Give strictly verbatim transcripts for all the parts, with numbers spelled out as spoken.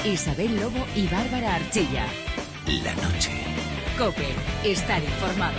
Isabel Lobo y Bárbara Archilla. La noche. COPE. Estar informado.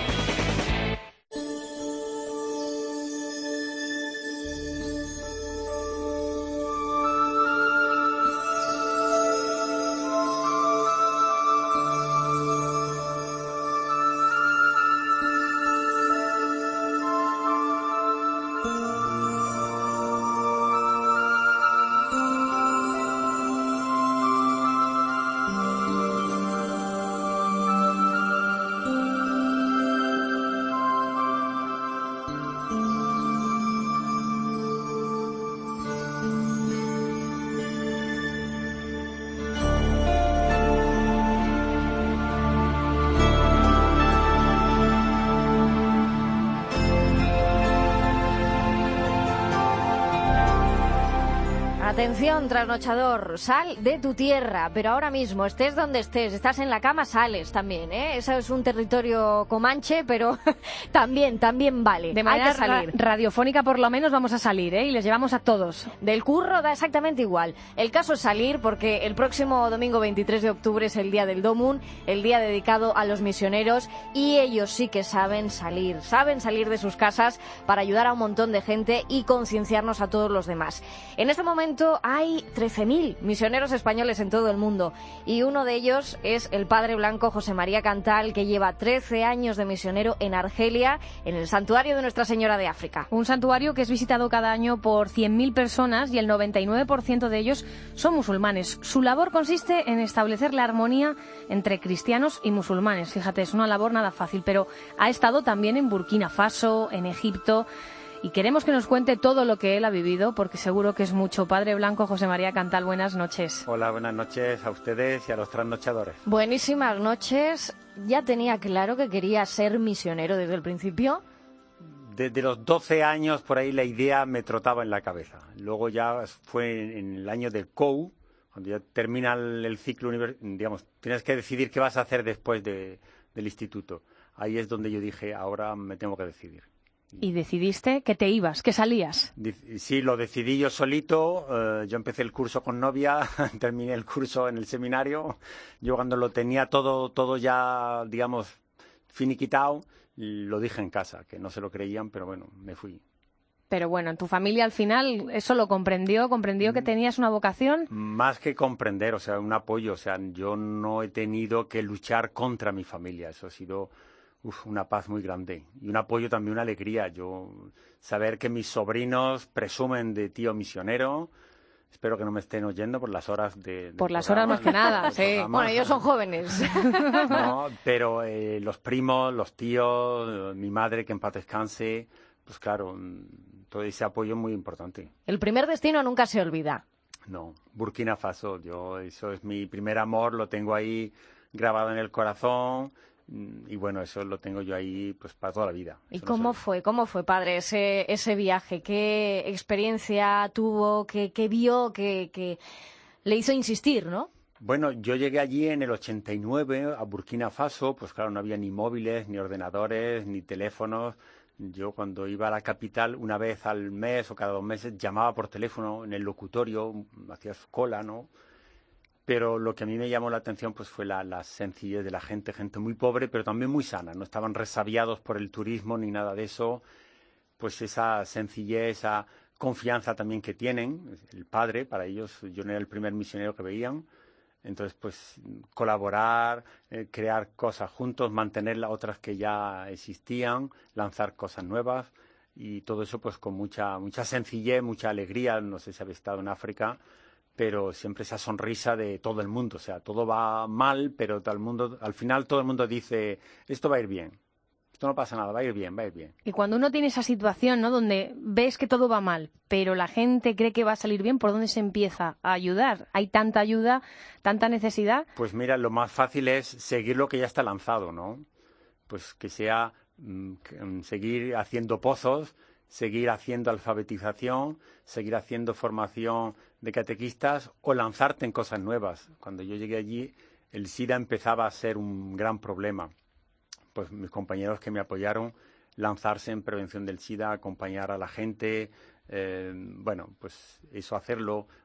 Atención, trasnochador, sal de tu tierra, pero ahora mismo, estés donde estés, estás en la cama, sales también, ¿eh? Eso es un territorio comanche, pero también, también vale. De manera Hay que salir. ra- radiofónica por lo menos vamos a salir, ¿eh? Y les llevamos a todos. Del curro da exactamente igual. El caso es salir porque el próximo domingo veintitrés de octubre es el día del Domun, el día dedicado a los misioneros, y ellos sí que saben salir, saben salir de sus casas para ayudar a un montón de gente y concienciarnos a todos los demás. En este momento hay trece mil misioneros españoles en todo el mundo y uno de ellos es el padre blanco José María Cantal, que lleva trece años de misionero en Argelia, en el santuario de Nuestra Señora de África. Un santuario que es visitado cada año por cien mil personas y el noventa y nueve por ciento de ellos son musulmanes. Su labor consiste en establecer la armonía entre cristianos y musulmanes. Fíjate, es una labor nada fácil, pero ha estado también en Burkina Faso, en Egipto. Y queremos que nos cuente todo lo que él ha vivido, porque seguro que es mucho. Padre Blanco José María Cantal, buenas noches. Hola, buenas noches a ustedes y a los trasnochadores. Buenísimas noches. ¿Ya tenía claro que quería ser misionero desde el principio? Desde los doce años, por ahí, la idea me trotaba en la cabeza. Luego ya fue en el año del C O U, cuando ya termina el, el ciclo universitario, digamos, tienes que decidir qué vas a hacer después de, del instituto. Ahí es donde yo dije, ahora me tengo que decidir. Y decidiste que te ibas, que salías. Sí, lo decidí yo solito. Eh, yo empecé el curso con novia, terminé el curso en el seminario. Yo cuando lo tenía todo, todo ya, digamos, finiquitado, lo dije en casa, que no se lo creían, pero bueno, me fui. Pero bueno, en tu familia al final eso lo comprendió, comprendió que tenías una vocación. Más que comprender, o sea, un apoyo. O sea, yo no he tenido que luchar contra mi familia. Eso ha sido... Uf, una paz muy grande y un apoyo también, una alegría. Yo saber que mis sobrinos presumen de tío misionero. Espero que no me estén oyendo por las horas de... Por las horas más que nada, sí. Bueno, ellos son jóvenes. No, pero eh, los primos, los tíos, mi madre, que en paz descanse, pues claro, todo ese apoyo es muy importante. El primer destino nunca se olvida. No, Burkina Faso, yo eso es mi primer amor, lo tengo ahí grabado en el corazón. Y bueno, eso lo tengo yo ahí pues para toda la vida. ¿Y eso cómo no sé. fue? ¿Cómo fue, padre, ese, ese viaje? ¿Qué experiencia tuvo? ¿Qué, qué vio que, que le hizo insistir, no? Bueno, yo llegué allí en el ochenta y nueve a Burkina Faso, pues claro, no había ni móviles, ni ordenadores, ni teléfonos. Yo cuando iba a la capital una vez al mes o cada dos meses llamaba por teléfono en el locutorio, hacía cola, ¿no? Pero lo que a mí me llamó la atención pues fue la, la sencillez de la gente, gente muy pobre, pero también muy sana. No estaban resabiados por el turismo ni nada de eso. Pues esa sencillez, esa confianza también que tienen. El padre, para ellos, yo no era el primer misionero que veían. Entonces, pues colaborar, eh, crear cosas juntos, mantener las otras que ya existían, lanzar cosas nuevas. Y todo eso pues con mucha, mucha sencillez, mucha alegría. No sé si habéis estado en África, pero siempre esa sonrisa de todo el mundo. O sea, todo va mal, pero todo el mundo, al final todo el mundo dice, esto va a ir bien, esto no pasa nada, va a ir bien, va a ir bien. Y cuando uno tiene esa situación, ¿no?, donde ves que todo va mal, pero la gente cree que va a salir bien, ¿por dónde se empieza a ayudar? Hay tanta ayuda, tanta necesidad. Pues mira, lo más fácil es seguir lo que ya está lanzado, ¿no? Pues que sea mmm, que, um, seguir haciendo pozos, seguir haciendo alfabetización, seguir haciendo formación de catequistas o lanzarte en cosas nuevas. Cuando yo llegué allí, el SIDA empezaba a ser un gran problema. Pues mis compañeros que me apoyaron, lanzarse en prevención del SIDA, acompañar a la gente, eh, bueno, pues eso, hacerlo,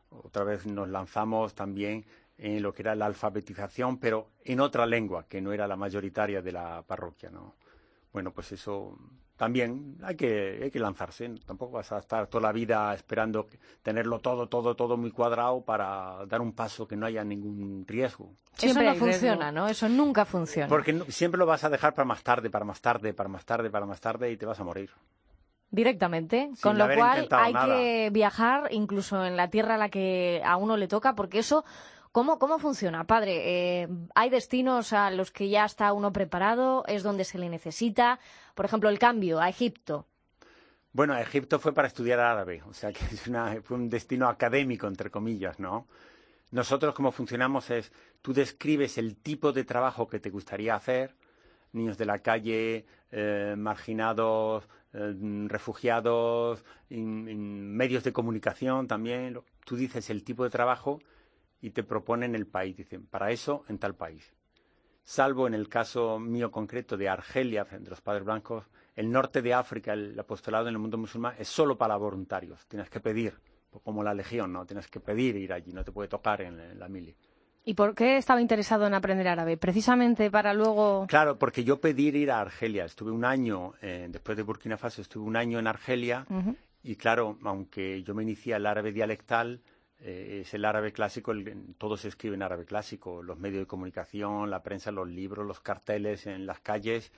otra vez nos lanzamos también en lo que era la alfabetización, pero en otra lengua, que no era la mayoritaria de la parroquia, ¿no? Bueno, pues eso también hay que, hay que lanzarse. Tampoco vas a estar toda la vida esperando tenerlo todo, todo, todo muy cuadrado para dar un paso que no haya ningún riesgo. Eso no hay funciona, riesgo. ¿no? Eso nunca funciona. Porque no- siempre lo vas a dejar para más tarde, para más tarde, para más tarde, para más tarde y te vas a morir. Directamente, Sin con lo haber cual intentado hay nada. que viajar incluso en la tierra a la que a uno le toca, porque eso, ¿cómo, cómo funciona, padre? Eh, ¿hay destinos a los que ya está uno preparado? ¿Es donde se le necesita? Por ejemplo, el cambio a Egipto. Bueno, Egipto fue para estudiar árabe, o sea que es una, fue un destino académico, entre comillas, ¿no? Nosotros, como funcionamos es, tú describes el tipo de trabajo que te gustaría hacer, niños de la calle, eh, marginados, eh, refugiados, in- in medios de comunicación también. Lo- Tú dices el tipo de trabajo y te proponen el país. Dicen, para eso, en tal país. Salvo en el caso mío concreto de Argelia, de los Padres Blancos, el norte de África, el apostolado en el mundo musulmán, es solo para voluntarios. Tienes que pedir, como la legión, ¿no? Tienes que pedir ir allí, no te puede tocar en, en la mili. ¿Y por qué estaba interesado en aprender árabe? Precisamente para luego... Claro, porque yo pedí ir a Argelia. Estuve un año, eh, después de Burkina Faso, estuve un año en Argelia. Ujú. Y claro, aunque yo me inicié el árabe dialectal, eh, es el árabe clásico, el, todo se escribe en árabe clásico. Los medios de comunicación, la prensa, los libros, los carteles en las calles.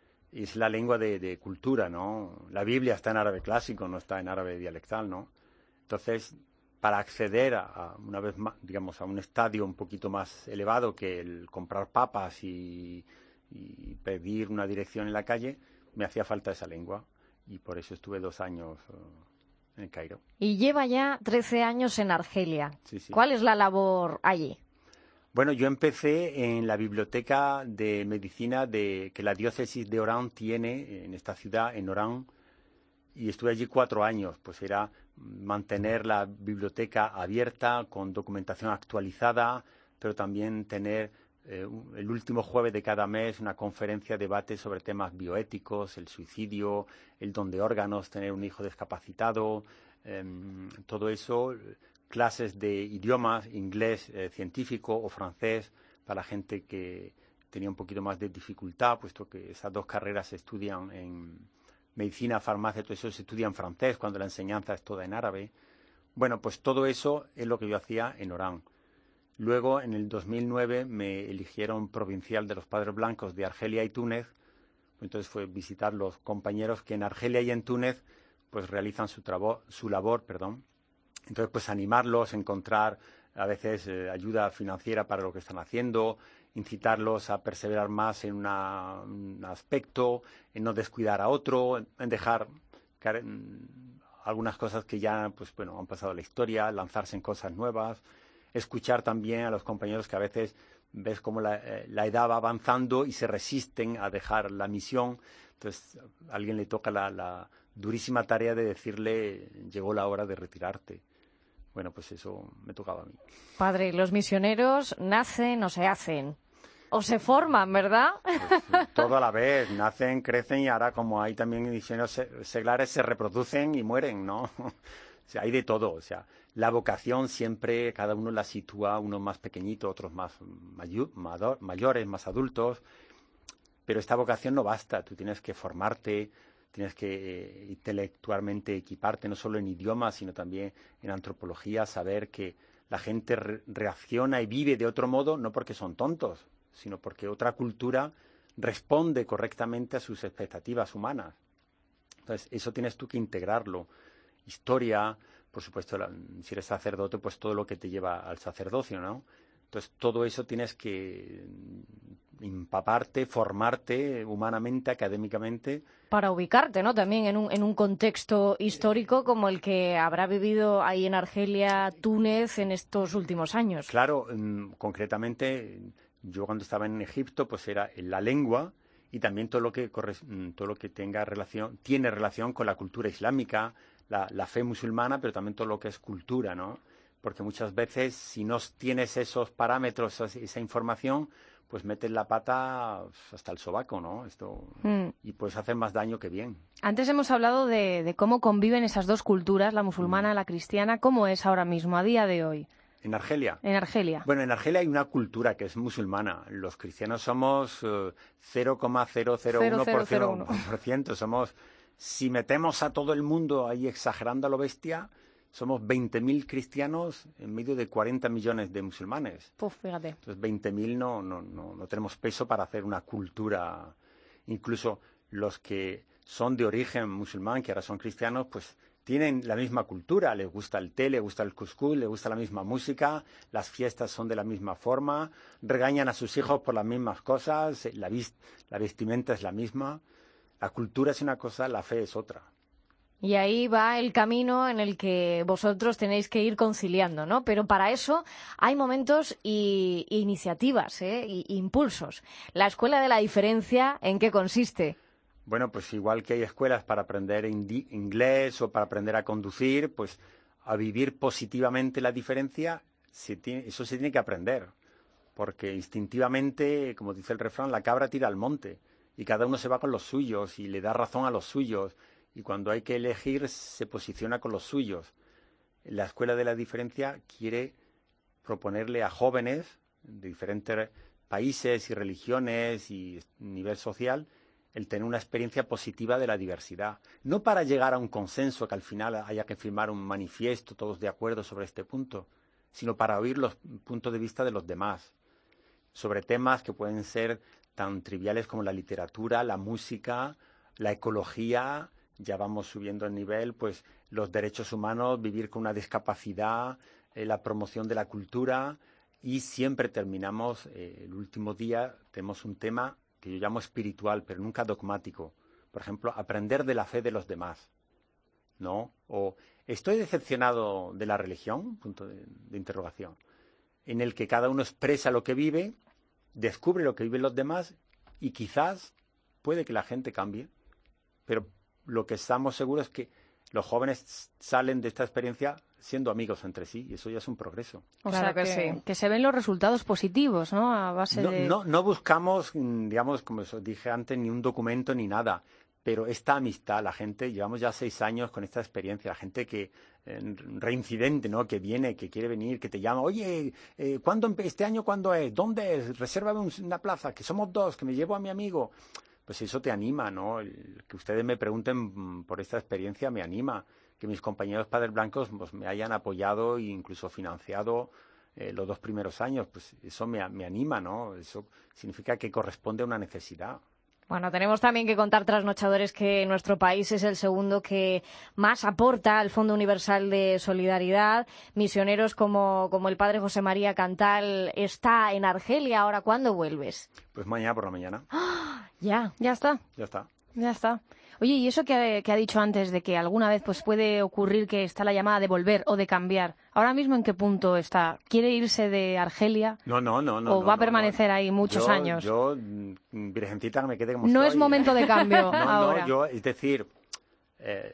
Es la lengua de, de cultura, ¿no? La Biblia está en árabe clásico, no está en árabe dialectal, ¿no? Entonces, para acceder a, a una vez más, digamos, a un estadio un poquito más elevado que el comprar papas y, y pedir una dirección en la calle, me hacía falta esa lengua y por eso estuve dos años uh, en el Cairo. Y lleva ya trece años en Argelia. Sí, sí. ¿Cuál es la labor allí? Bueno, yo empecé en la biblioteca de medicina de, que la diócesis de Orán tiene en esta ciudad, en Orán, y estuve allí cuatro años. Pues era mantener la biblioteca abierta, con documentación actualizada, pero también tener eh, el último jueves de cada mes una conferencia, debate sobre temas bioéticos, el suicidio, el don de órganos, tener un hijo discapacitado, eh, todo eso. Clases de idiomas, inglés eh, científico o francés, para la gente que tenía un poquito más de dificultad, puesto que esas dos carreras se estudian en medicina, farmacia, todo eso se estudia en francés, cuando la enseñanza es toda en árabe. Bueno, pues todo eso es lo que yo hacía en Orán. Luego, en el dos mil nueve, me eligieron provincial de los Padres Blancos de Argelia y Túnez. Entonces fue visitar los compañeros que en Argelia y en Túnez pues realizan su, trabo, su labor, perdón. Entonces, pues animarlos, encontrar a veces eh, ayuda financiera para lo que están haciendo, incitarlos a perseverar más en una, un aspecto, en no descuidar a otro, en, en dejar caer, en algunas cosas que ya pues bueno han pasado la historia, lanzarse en cosas nuevas, escuchar también a los compañeros que a veces ves cómo la, eh, la edad va avanzando y se resisten a dejar la misión. Entonces, a alguien le toca la, la durísima tarea de decirle, llegó la hora de retirarte. Bueno, pues eso me tocaba a mí. Padre, los misioneros nacen o se hacen. O se forman, ¿verdad? Pues, todo a la vez, nacen, crecen y ahora como hay también misioneros seglares se reproducen y mueren, ¿no? O sea, hay de todo. O sea, la vocación siempre, cada uno la sitúa, unos más pequeñitos, otros más mayu- mayores, más adultos. Pero esta vocación no basta, tú tienes que formarte, tienes que eh, intelectualmente equiparte, no solo en idiomas, sino también en antropología, saber que la gente re reacciona y vive de otro modo, no porque son tontos, sino porque otra cultura responde correctamente a sus expectativas humanas. Entonces, eso tienes tú que integrarlo. Historia, por supuesto, la, si eres sacerdote, pues todo lo que te lleva al sacerdocio, ¿no? Entonces, todo eso tienes que empaparte, formarte humanamente, académicamente. Para ubicarte, ¿no? También en un, en un contexto histórico como el que habrá vivido ahí en Argelia, Túnez, en estos últimos años. Claro, um, concretamente, yo cuando estaba en Egipto, pues era la lengua y también todo lo que corre, todo lo que tenga relación, tiene relación con la cultura islámica, la, la fe musulmana, pero también todo lo que es cultura, ¿no? Porque muchas veces, si no tienes esos parámetros, esa información, pues metes la pata hasta el sobaco, ¿no? Esto Mm. y puedes hacer más daño que bien. Antes hemos hablado de, de cómo conviven esas dos culturas, la musulmana, Mm. la cristiana. ¿Cómo es ahora mismo, a día de hoy, En Argelia. en Argelia? Bueno, en Argelia hay una cultura que es musulmana. Los cristianos somos eh, cero coma cero cero uno por ciento. Somos, si metemos a todo el mundo ahí exagerando a lo bestia, somos veinte mil cristianos en medio de cuarenta millones de musulmanes. Puf, fíjate. Entonces, veinte mil no, no, no, no tenemos peso para hacer una cultura. Incluso los que son de origen musulmán, que ahora son cristianos, pues tienen la misma cultura. Les gusta el té, les gusta el cuscús, les gusta la misma música, las fiestas son de la misma forma, regañan a sus hijos por las mismas cosas, la, vis- la vestimenta es la misma. La cultura es una cosa, la fe es otra. Y ahí va el camino en el que vosotros tenéis que ir conciliando, ¿no? Pero para eso hay momentos y, y iniciativas, ¿eh? Y, y impulsos. La Escuela de la Diferencia, ¿en qué consiste? Bueno, pues igual que hay escuelas para aprender indi- inglés o para aprender a conducir, pues a vivir positivamente la diferencia, se tiene- eso se tiene que aprender. Porque instintivamente, como dice el refrán, la cabra tira al monte y cada uno se va con los suyos y le da razón a los suyos. Y cuando hay que elegir, se posiciona con los suyos. La Escuela de la Diferencia quiere proponerle a jóvenes de diferentes países y religiones y nivel social el tener una experiencia positiva de la diversidad. No para llegar a un consenso, que al final haya que firmar un manifiesto, todos de acuerdo sobre este punto, sino para oír los puntos de vista de los demás, sobre temas que pueden ser tan triviales como la literatura, la música, la ecología. Ya vamos subiendo el nivel, pues los derechos humanos, vivir con una discapacidad, eh, la promoción de la cultura, y siempre terminamos, eh, el último día tenemos un tema que yo llamo espiritual, pero nunca dogmático. Por ejemplo, aprender de la fe de los demás, ¿no? O estoy decepcionado de la religión, punto de, de interrogación, en el que cada uno expresa lo que vive, descubre lo que viven los demás y quizás puede que la gente cambie, pero lo que estamos seguros es que los jóvenes salen de esta experiencia siendo amigos entre sí, y eso ya es un progreso. O Claro sea, que que, sí. que se ven los resultados positivos, ¿no? A base No, de... no, no buscamos, mm, digamos, como os dije antes, ni un documento ni nada, pero esta amistad, la gente, llevamos ya seis años con esta experiencia, la gente que, eh, reincidente, ¿no? Que viene, que quiere venir, que te llama, oye, eh, ¿cuándo empe- este año cuándo es? ¿Dónde es? Resérvame un- una plaza, que somos dos, que me llevo a mi amigo. Pues eso te anima, ¿no? El que ustedes me pregunten mm, por esta experiencia me anima. Que mis compañeros padres blancos pues, me hayan apoyado e incluso financiado eh, los dos primeros años, pues eso me, me anima, ¿no? Eso significa que corresponde a una necesidad. Bueno, tenemos también que contar, trasnochadores, que nuestro país es el segundo que más aporta al Fondo Universal de Solidaridad. Misioneros como, como el padre José María Cantal está en Argelia. Ahora, ¿cuándo vuelves? Pues mañana por la mañana. Ya. Ya está, Ya está. ya está. Oye, y eso que, que ha dicho antes de que alguna vez pues puede ocurrir que está la llamada de volver o de cambiar, ¿ahora mismo en qué punto está? ¿Quiere irse de Argelia? No, no, no. no ¿O no, va a no, permanecer no. ahí muchos Yo- años? Yo, mm, virgencita, me quedé como No estoy. es momento de cambio No, ahora. no, yo, es decir, eh,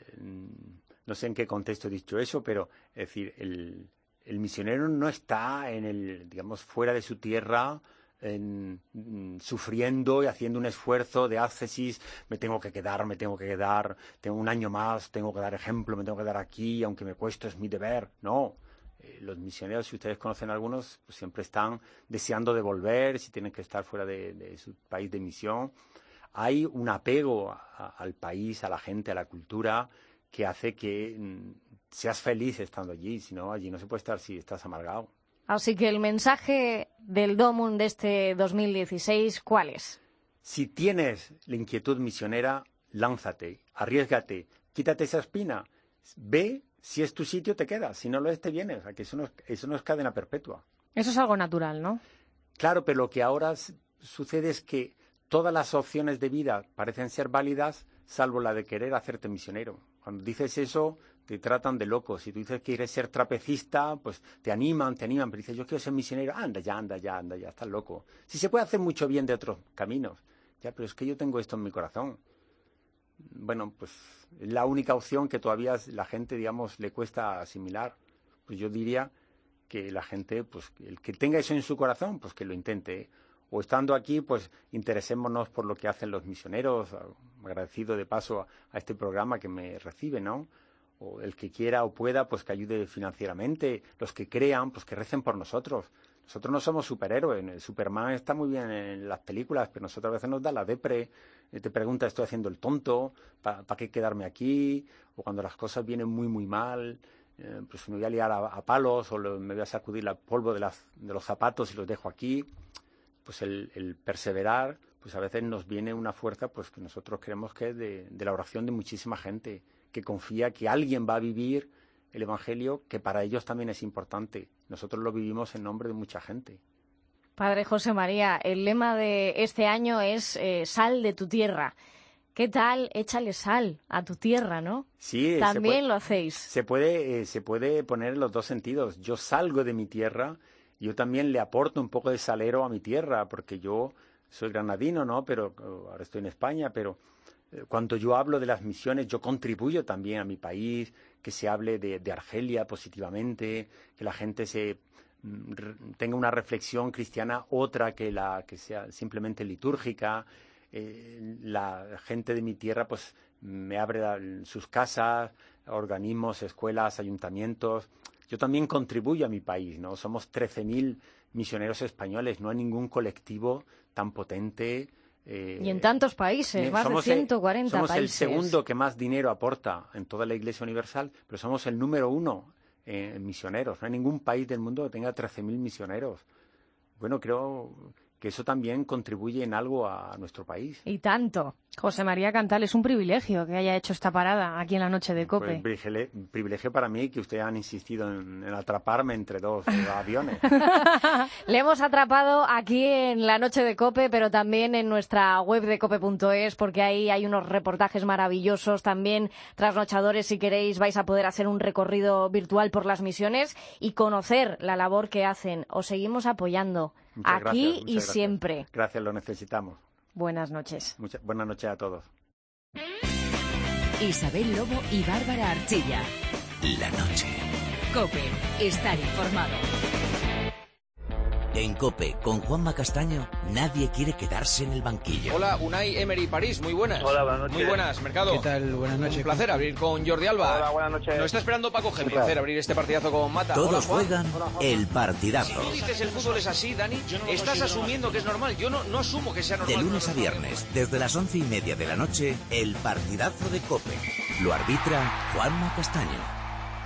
no sé en qué contexto he dicho eso, pero es decir, el, el misionero no está en el, digamos, fuera de su tierra, en, mm, sufriendo y haciendo un esfuerzo de ascesis, me tengo que quedar, me tengo que quedar, tengo un año más, tengo que dar ejemplo, me tengo que quedar aquí, aunque me cueste, es mi deber. No. Eh, los misioneros, si ustedes conocen algunos, pues siempre están deseando de volver, si tienen que estar fuera de, de su país de misión. Hay un apego a- a- al país, a la gente, a la cultura, que hace que mm, seas feliz estando allí. Si no, allí no se puede estar si estás amargado. Así que el mensaje del DOMUN de este dos mil dieciséis, ¿cuál es? Si tienes la inquietud misionera, lánzate, arriésgate, quítate esa espina, ve si es tu sitio, te quedas, si no lo es, te vienes. A que eso no es, eso no es cadena perpetua. Eso es algo natural, ¿no? Claro, pero lo que ahora s- sucede es que todas las opciones de vida parecen ser válidas, salvo la de querer hacerte misionero. Cuando dices eso, te tratan de loco. Si tú dices que quieres ser trapecista, pues te animan, te animan, pero dices, yo quiero ser misionero, anda ya, anda ya, anda ya, estás loco. Si se puede hacer mucho bien de otros caminos, ya, pero es que yo tengo esto en mi corazón. Bueno, pues es la única opción que todavía la gente, digamos, le cuesta asimilar. Pues yo diría que la gente, pues el que tenga eso en su corazón, pues que lo intente. o estando aquí, pues interesémonos por lo que hacen los misioneros, agradecido de paso a, a este programa que me recibe, ¿no? O el que quiera o pueda, pues que ayude financieramente, los que crean, pues que recen por nosotros. Nosotros no somos superhéroes, el Superman está muy bien en las películas, pero nosotros a veces nos da la depre, te pregunta, estoy haciendo el tonto, ¿para pa qué quedarme aquí? O cuando las cosas vienen muy, muy mal, eh, pues me voy a liar a, a palos o lo, me voy a sacudir el polvo de, las, de los zapatos y los dejo aquí. Pues el, el perseverar, pues a veces nos viene una fuerza pues que nosotros creemos que es de, de la oración de muchísima gente, que confía que alguien va a vivir el Evangelio, que para ellos también es importante. Nosotros lo vivimos en nombre de mucha gente. Padre José María, el lema de este año es eh, sal de tu tierra. ¿Qué tal? Échale sal a tu tierra, ¿no? Sí. También puede, lo hacéis. Se puede, eh, se puede poner en los dos sentidos. Yo salgo de mi tierra, yo también le aporto un poco de salero a mi tierra, porque yo soy granadino, ¿no? Pero ahora estoy en España, pero cuando yo hablo de las misiones, yo contribuyo también a mi país, que se hable de, de Argelia positivamente, que la gente se tenga una reflexión cristiana otra que la que sea simplemente litúrgica. Eh, la gente de mi tierra pues me abre sus casas, organismos, escuelas, ayuntamientos. Yo también contribuyo a mi país, ¿no? Somos trece mil misioneros españoles, no hay ningún colectivo tan potente. Eh, y en tantos países, más de ciento cuarenta somos países. Somos el segundo que más dinero aporta en toda la Iglesia Universal, pero somos el número uno en misioneros. No hay ningún país del mundo que tenga trece mil misioneros. Bueno, creo que eso también contribuye en algo a nuestro país. Y tanto. José María Cantal, es un privilegio que haya hecho esta parada aquí en la noche de COPE. Pues privilegio, privilegio para mí que ustedes han insistido en, en atraparme entre dos aviones. Le hemos atrapado aquí en la noche de COPE, pero también en nuestra web de cope punto es, porque ahí hay unos reportajes maravillosos, también trasnochadores. Si queréis vais a poder hacer un recorrido virtual por las misiones y conocer la labor que hacen. Os seguimos apoyando muchas aquí gracias, y gracias. siempre. Gracias, lo necesitamos. Buenas noches. Mucha, buenas noches a todos. Isabel Lobo y Bárbara Archilla. La noche. COPE. Estar informado. En COPE, con Juanma Castaño, nadie quiere quedarse en el banquillo. Hola, Unai Emery París, muy buenas. Hola, buenas noches. Muy buenas, Mercado. ¿Qué tal? Buenas noches. Un placer abrir con Jordi Alba. Hola, buenas noches. Nos está esperando Paco G. Un placer abrir este partidazo con Mata. Todos Hola, juegan Hola, el partidazo. Si tú dices el fútbol es así, Dani, no estás asumiendo que es normal. Yo no, no asumo que sea normal. De lunes a viernes, desde las once y media de la noche, el partidazo de COPE. Lo arbitra Juanma Castaño.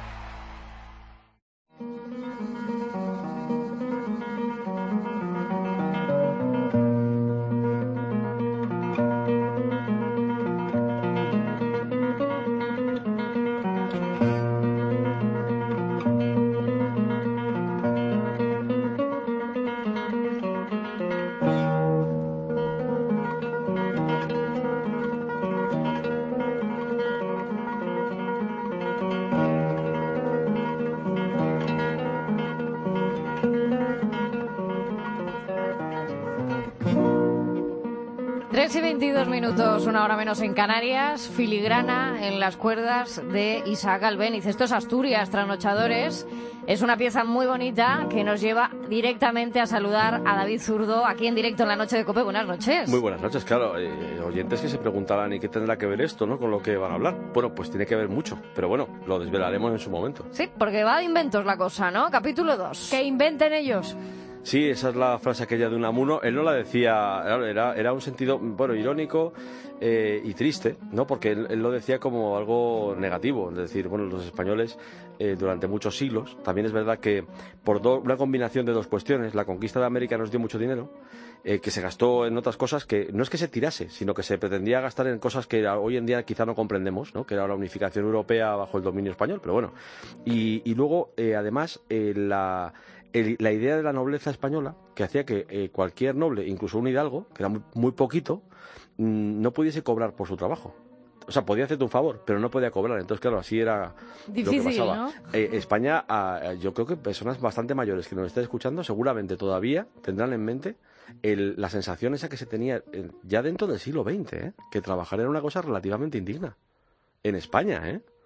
tres y veintidós minutos, una hora menos en Canarias. Filigrana en las cuerdas de Isaac Albéniz. Esto es Asturias, Trasnochadores. Es una pieza muy bonita que nos lleva directamente a saludar a David Zurdo, aquí en directo en la noche de COPE. Buenas noches. Muy buenas noches, claro. Eh, oyentes que se preguntarán, ¿y qué tendrá que ver esto, no, con lo que van a hablar? Bueno, pues tiene que ver mucho, pero bueno, lo desvelaremos en su momento. Sí, porque va de inventos la cosa, ¿no? Capítulo dos. Que inventen ellos. Sí, esa es la frase aquella de Unamuno. Él no la decía, era, era un sentido, bueno, irónico eh, y triste, ¿no? Porque él, él lo decía como algo negativo. Es decir, bueno, los españoles eh, durante muchos siglos, también es verdad que por do, una combinación de dos cuestiones, la conquista de América nos dio mucho dinero, eh, que se gastó en otras cosas que no es que se tirase, sino que se pretendía gastar en cosas que hoy en día quizá no comprendemos, ¿no? Que era la unificación europea bajo el dominio español, pero bueno. Y, y luego, eh, además, eh, la... El, la idea de la nobleza española, que hacía que eh, cualquier noble, incluso un hidalgo, que era muy, muy poquito, mmm, no pudiese cobrar por su trabajo. O sea, podía hacerte un favor, pero no podía cobrar. Entonces, claro, así era difícil, lo que pasaba. ¿no? Eh, España, eh, yo creo que personas bastante mayores que nos estén escuchando, seguramente todavía tendrán en mente el, la sensación esa que se tenía eh, ya dentro del siglo veinte, ¿eh? Que trabajar era una cosa relativamente indigna. En España, ¿eh? O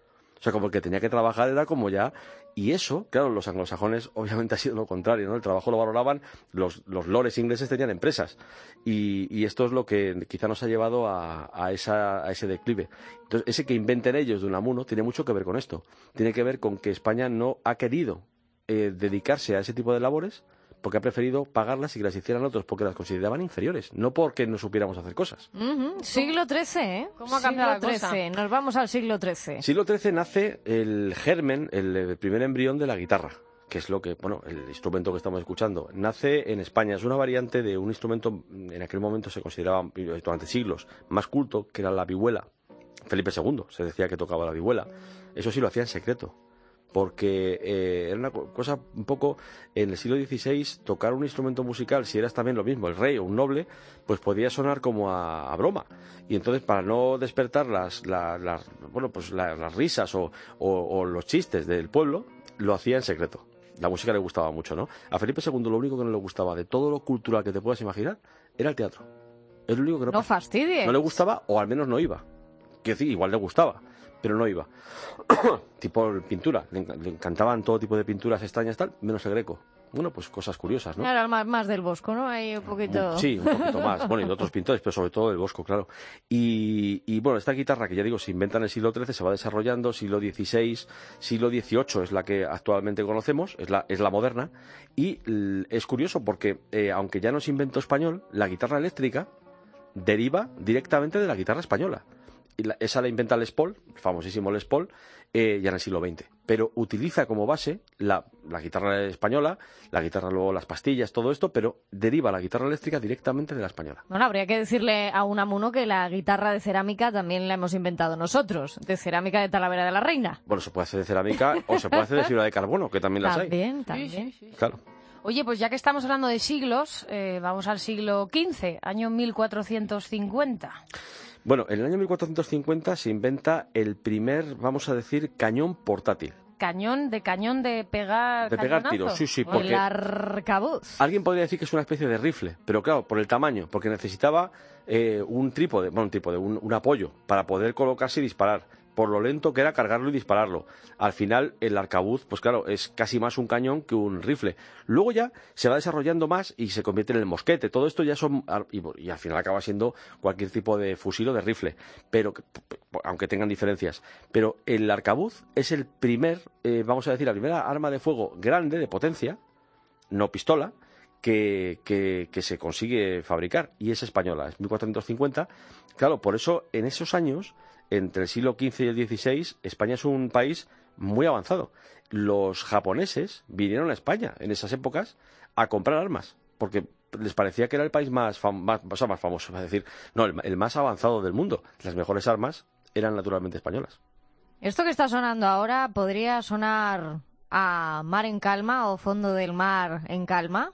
sea, como el que tenía que trabajar era como ya... Y eso, claro, los anglosajones obviamente ha sido lo contrario, ¿no? El trabajo lo valoraban, los, los lores ingleses tenían empresas. Y, y esto es lo que quizá nos ha llevado a, a, esa, a ese declive. Entonces, ese que inventen ellos de Unamuno tiene mucho que ver con esto. Tiene que ver con que España no ha querido eh, dedicarse a ese tipo de labores, porque ha preferido pagarlas y que las hicieran otros, porque las consideraban inferiores, no porque no supiéramos hacer cosas. Uh-huh. Siglo trece, ¿eh? ¿Cómo ha cambiado la cosa? trece. Nos vamos al siglo trece. Siglo trece nace el germen, el, el primer embrión de la guitarra, que es lo que, bueno, el instrumento que estamos escuchando. Nace en España, es una variante de un instrumento, en aquel momento se consideraba, durante siglos, más culto, que era la vihuela. Felipe segundo se decía que tocaba la vihuela. Eso sí lo hacía en secreto, porque eh, era una cosa un poco, en el siglo dieciséis, tocar un instrumento musical, si eras también lo mismo, el rey o un noble, pues podía sonar como a, a broma. Y entonces, para no despertar las, la, las, bueno, pues la, las risas o, o, o los chistes del pueblo, lo hacía en secreto. La música le gustaba mucho, ¿no? A Felipe segundo lo único que no le gustaba de todo lo cultural que te puedas imaginar era el teatro. Es lo único que no, no fastidies. No le gustaba, o al menos no iba. Quiero decir, igual le gustaba, pero no iba. Tipo pintura, le, le encantaban todo tipo de pinturas extrañas, tal, menos el Greco. Bueno, pues cosas curiosas, ¿no? Era más, más del Bosco, ¿no? Ahí un poquito... Sí, un poquito más. Bueno, y de otros pintores, pero sobre todo del Bosco, claro. Y, y bueno, esta guitarra, que ya digo, se inventa en el siglo trece, se va desarrollando, siglo dieciséis, siglo dieciocho es la que actualmente conocemos, es la, es la moderna. Y es curioso porque, eh, aunque ya no es invento español, la guitarra eléctrica deriva directamente de la guitarra española. Y la, esa la inventa Les Paul, el famosísimo Les Paul, eh, ya en el siglo veinte. Pero utiliza como base la, la guitarra española, la guitarra luego las pastillas, todo esto, pero deriva la guitarra eléctrica directamente de la española. Bueno, habría que decirle a Unamuno que la guitarra de cerámica también la hemos inventado nosotros, de cerámica de Talavera de la Reina. Bueno, se puede hacer de cerámica o se puede hacer de fibra de carbono, que también las hay. También, también. Sí, sí, sí. Claro. Oye, pues ya que estamos hablando de siglos, eh, vamos al siglo quince, año mil cuatrocientos cincuenta. Bueno, en el año mil cuatrocientos cincuenta se inventa el primer, vamos a decir, cañón portátil. Cañón, de cañón de pegar De pegar cañonazo. tiros, sí, sí. Porque El arcabuz. alguien podría decir que es una especie de rifle, pero claro, por el tamaño, porque necesitaba eh, un trípode, bueno, un trípode, un, un apoyo para poder colocarse y disparar. Por lo lento que era cargarlo y dispararlo. Al final, el arcabuz, pues claro, es casi más un cañón que un rifle. Luego ya se va desarrollando más y se convierte en el mosquete. Todo esto ya son... Y, y al final acaba siendo cualquier tipo de fusil o de rifle, pero aunque tengan diferencias. Pero el arcabuz es el primer, eh, vamos a decir, la primera arma de fuego grande, de potencia, no pistola, que, que, que se consigue fabricar. Y es española, es mil cuatrocientos cincuenta. Claro, por eso, en esos años... Entre el siglo quince y el dieciséis, España es un país muy avanzado. Los japoneses vinieron a España en esas épocas a comprar armas, porque les parecía que era el país más, fam más, o sea, más famoso, es decir, no, el, el más avanzado del mundo. Las mejores armas eran naturalmente españolas. Esto que está sonando ahora podría sonar a Mar en Calma o Fondo del Mar en Calma.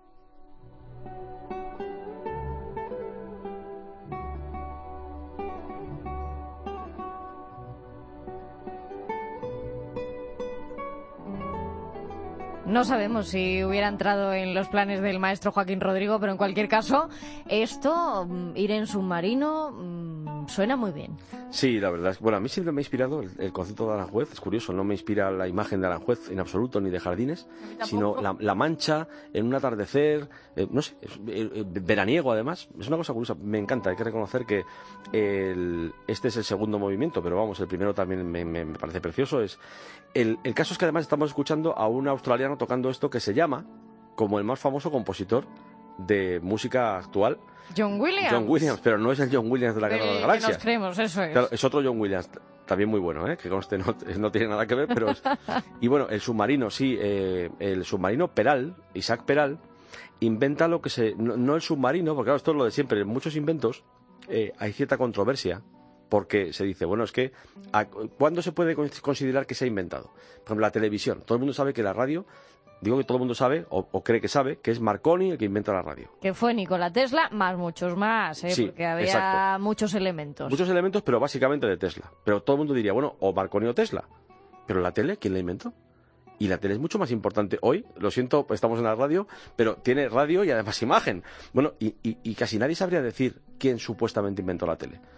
No sabemos si hubiera entrado en los planes del maestro Joaquín Rodrigo, pero en cualquier caso, esto, ir en submarino, suena muy bien. Sí, la verdad es que, bueno, a mí siempre me ha inspirado el, el concepto de Aranjuez, es curioso, no me inspira la imagen de Aranjuez en absoluto, ni de jardines, sino la, la mancha en un atardecer, eh, no sé, es, eh, veraniego además, es una cosa curiosa, me encanta, hay que reconocer que el, este es el segundo movimiento, pero vamos, el primero también me, me, me parece precioso, es el, el caso es que además estamos escuchando a un australiano tocando esto que se llama como el más famoso compositor de música actual, John Williams. John Williams, pero no es el John Williams de la Guerra de las Galaxias. Que nos creemos, eso es. Claro, es otro John Williams, también muy bueno, ¿eh? Que conste, no, no tiene nada que ver, pero es... Y bueno, el submarino, sí, eh, el submarino Peral, Isaac Peral, inventa lo que se... No, no el submarino, porque claro, esto es lo de siempre, en muchos inventos eh, hay cierta controversia, porque se dice, bueno, es que ¿a, ¿cuándo se puede considerar que se ha inventado? Por ejemplo, la televisión. Todo el mundo sabe que la radio... Digo que todo el mundo sabe, o, o cree que sabe, que es Marconi el que inventa la radio. Que fue Nikola Tesla, más muchos más, ¿eh? Sí, porque había exacto. muchos elementos. Muchos elementos, pero básicamente de Tesla. Pero todo el mundo diría, bueno, o Marconi o Tesla. Pero la tele, ¿quién la inventó? Y la tele es mucho más importante hoy. Lo siento, estamos en la radio, pero tiene radio y además imagen. Bueno, y, y, y casi nadie sabría decir quién supuestamente inventó la tele.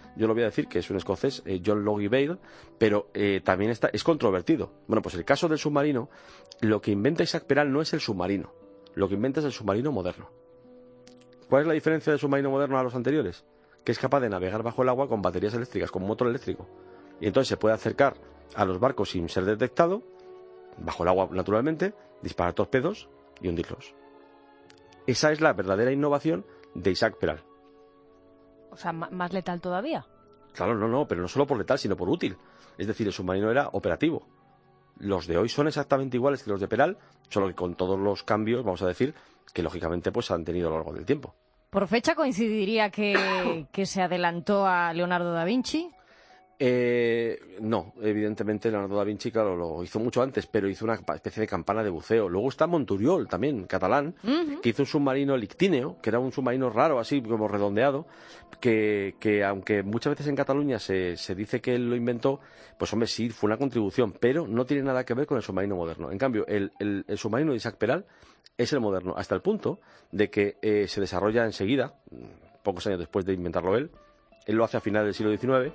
yo lo voy a decir, que es un escocés, eh, John Logie Baird, pero eh, también está, es controvertido. Bueno, pues el caso del submarino, lo que inventa Isaac Peral no es el submarino, lo que inventa es el submarino moderno. ¿Cuál es la diferencia del submarino moderno a los anteriores? Que es capaz de navegar bajo el agua con baterías eléctricas, con motor eléctrico. Y entonces se puede acercar a los barcos sin ser detectado, bajo el agua naturalmente, disparar torpedos y hundirlos. Esa es la verdadera innovación de Isaac Peral. O sea, más letal todavía. Claro, no, no, pero no solo por letal, sino por útil. Es decir, el submarino era operativo. Los de hoy son exactamente iguales que los de Peral, solo que con todos los cambios, vamos a decir, que lógicamente pues han tenido a lo largo del tiempo. ¿Por fecha coincidiría que, que se adelantó a Leonardo da Vinci? Eh, no, evidentemente Leonardo da Vinci, claro, lo hizo mucho antes, pero hizo una especie de campana de buceo. Luego está Monturiol, también, catalán, uh-huh. que hizo un submarino lictíneo, que era un submarino raro, así como redondeado, que, que aunque muchas veces en Cataluña se, se dice que él lo inventó, pues hombre, sí, fue una contribución, pero no tiene nada que ver con el submarino moderno. En cambio, el, el, el submarino de Isaac Peral es el moderno, hasta el punto de que eh, se desarrolla enseguida, pocos años después de inventarlo él. Él lo hace a finales del siglo diecinueve,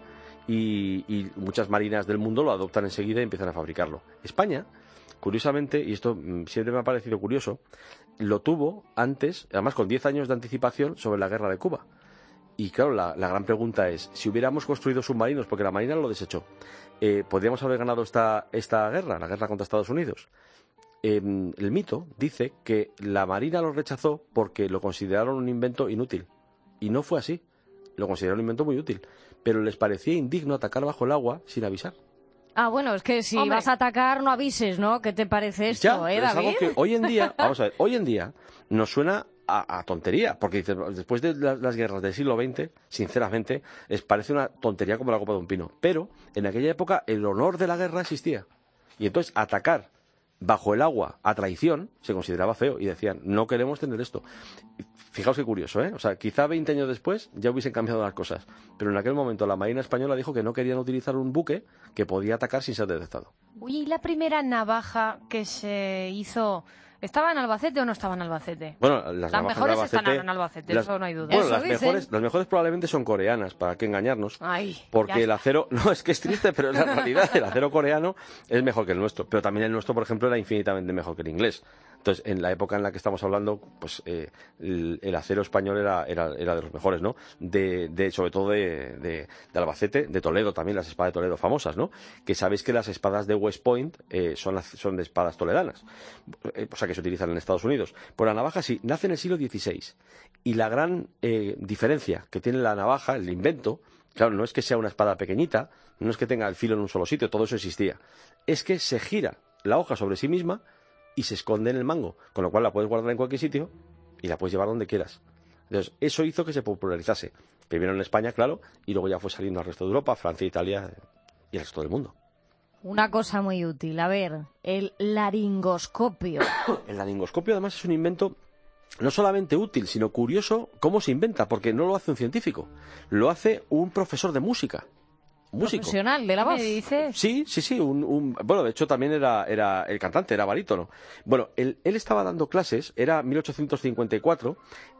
Y, y muchas marinas del mundo lo adoptan enseguida y empiezan a fabricarlo. España, curiosamente, y esto siempre me ha parecido curioso, lo tuvo antes, además con diez años de anticipación sobre la guerra de Cuba. Y claro, la, la gran pregunta es, si hubiéramos construido submarinos, porque la marina lo desechó, eh, ¿podríamos haber ganado esta, esta guerra, la guerra contra Estados Unidos? Eh, el mito dice que la marina lo rechazó porque lo consideraron un invento inútil. Y no fue así. Lo consideraron un invento muy útil, pero les parecía indigno atacar bajo el agua sin avisar. Ah, bueno, es que si Hombre. vas a atacar, no avises, ¿no? ¿Qué te parece esto, Ya, eh, es David? algo que hoy en día, vamos a ver, hoy en día nos suena a, a tontería, porque dices, después de la, las guerras del siglo veinte, sinceramente, les parece una tontería como la copa de un pino. Pero en aquella época el honor de la guerra existía. Y entonces atacar bajo el agua a traición se consideraba feo y decían, no queremos tener esto. Fijaos qué curioso, ¿eh? O sea, quizá veinte años después ya hubiesen cambiado las cosas, pero en aquel momento la Marina Española dijo que no querían utilizar un buque que podía atacar sin ser detectado. Uy, ¿y la primera navaja que se hizo estaba en Albacete o no estaba en Albacete? Bueno, las, las navajas mejores de Albacete, están en Albacete, las, eso no hay duda. Bueno, Eso las dicen. mejores, las mejores probablemente son coreanas, para qué engañarnos. Ay, porque ya el acero, no, es que es triste, pero es la realidad, el acero coreano es mejor que el nuestro, pero también el nuestro, por ejemplo, era infinitamente mejor que el inglés. Entonces, en la época en la que estamos hablando, pues eh, el, el acero español era, era, era de los mejores, ¿no? De, de, sobre todo de, de, de Albacete, de Toledo también, las espadas de Toledo famosas, ¿no? Que sabéis que las espadas de West Point eh, son, son de espadas toledanas, eh, o sea, que se utilizan en Estados Unidos. Por la navaja sí, nace en el siglo dieciséis. Y la gran eh, diferencia que tiene la navaja, el invento, claro, no es que sea una espada pequeñita, no es que tenga el filo en un solo sitio, todo eso existía. Es que se gira la hoja sobre sí misma y se esconde en el mango, con lo cual la puedes guardar en cualquier sitio y la puedes llevar donde quieras. Entonces, eso hizo que se popularizase. Primero en España, claro, y luego ya fue saliendo al resto de Europa, Francia, Italia y el resto del mundo. Una cosa muy útil, a ver, el laringoscopio. El laringoscopio, además, es un invento no solamente útil, sino curioso cómo se inventa, porque no lo hace un científico, lo hace un profesor de música. Músico. Profesional de la voz. ¿Qué dices? Sí, sí, sí. Un, un, bueno, de hecho también era, era el cantante, era barítono. Bueno, él, él estaba dando clases, era mil ochocientos cincuenta y cuatro,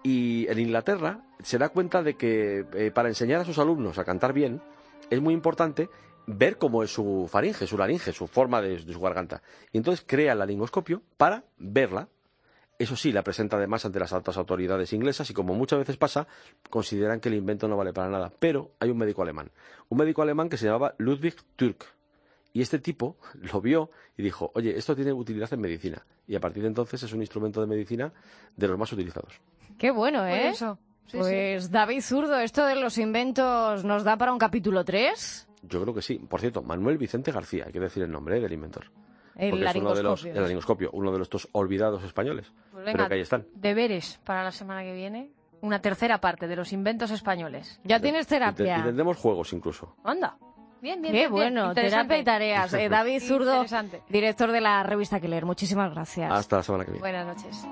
y en Inglaterra se da cuenta de que eh, para enseñar a sus alumnos a cantar bien es muy importante ver cómo es su faringe, su laringe, su forma de, de su garganta. Y entonces crea el laringoscopio para verla. Eso sí, la presenta además ante las altas autoridades inglesas y, como muchas veces pasa, consideran que el invento no vale para nada. Pero hay un médico alemán, un médico alemán que se llamaba Ludwig Türk. Y este tipo lo vio y dijo, oye, esto tiene utilidad en medicina. Y a partir de entonces es un instrumento de medicina de los más utilizados. Qué bueno, ¿eh? Por eso. Sí, pues sí. David Zurdo, ¿esto de los inventos nos da para un capítulo tres? Yo creo que sí. Por cierto, Manuel Vicente García, hay que decir el nombre, ¿eh?, del inventor. El Porque es uno de los, laringoscopio. el laringoscopio, uno de estos olvidados españoles. Pues venga, pero que ahí están. deberes para la semana que viene. Una tercera parte de los inventos españoles. Ya tienes Y, te- y terapia. tendremos juegos incluso. Anda. Bien, bien, Qué bien, bien. bueno, Interesante. terapia y tareas. Eh, David Zurdo, Interesante. director de la revista Que Leer. Muchísimas gracias. Hasta la semana que viene. Buenas noches.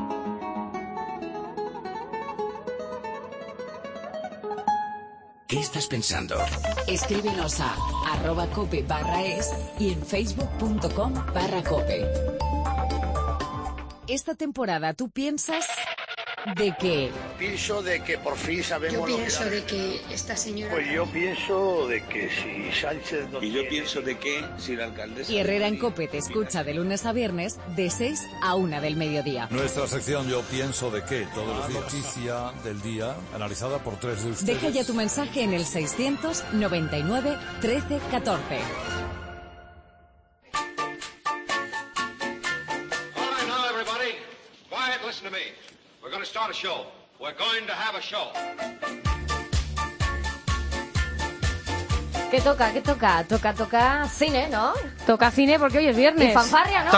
¿Qué estás pensando? Escríbenos a arroba cope barra es y en facebook.com barra cope. Esta temporada tú piensas... de que... Pienso de que por fin sabemos yo lo que... Yo pienso de que esta señora... Pues yo pienso de que si Sánchez... No y yo pienso de que si la alcaldesa... Y Herrera en COPE te escucha de lunes a viernes de seis a una del mediodía. Nuestra sección Yo pienso de qué, todos los días. Noticia del día, analizada por tres de ustedes. Deja ya tu mensaje en el seiscientos noventa y nueve trece catorce. Listen to me. We're going to start a show. We're going to have a show. ¿Qué toca? ¿Qué toca? Toca, toca cine, ¿no? Toca cine porque hoy es viernes. Y fanfarria, ¿no?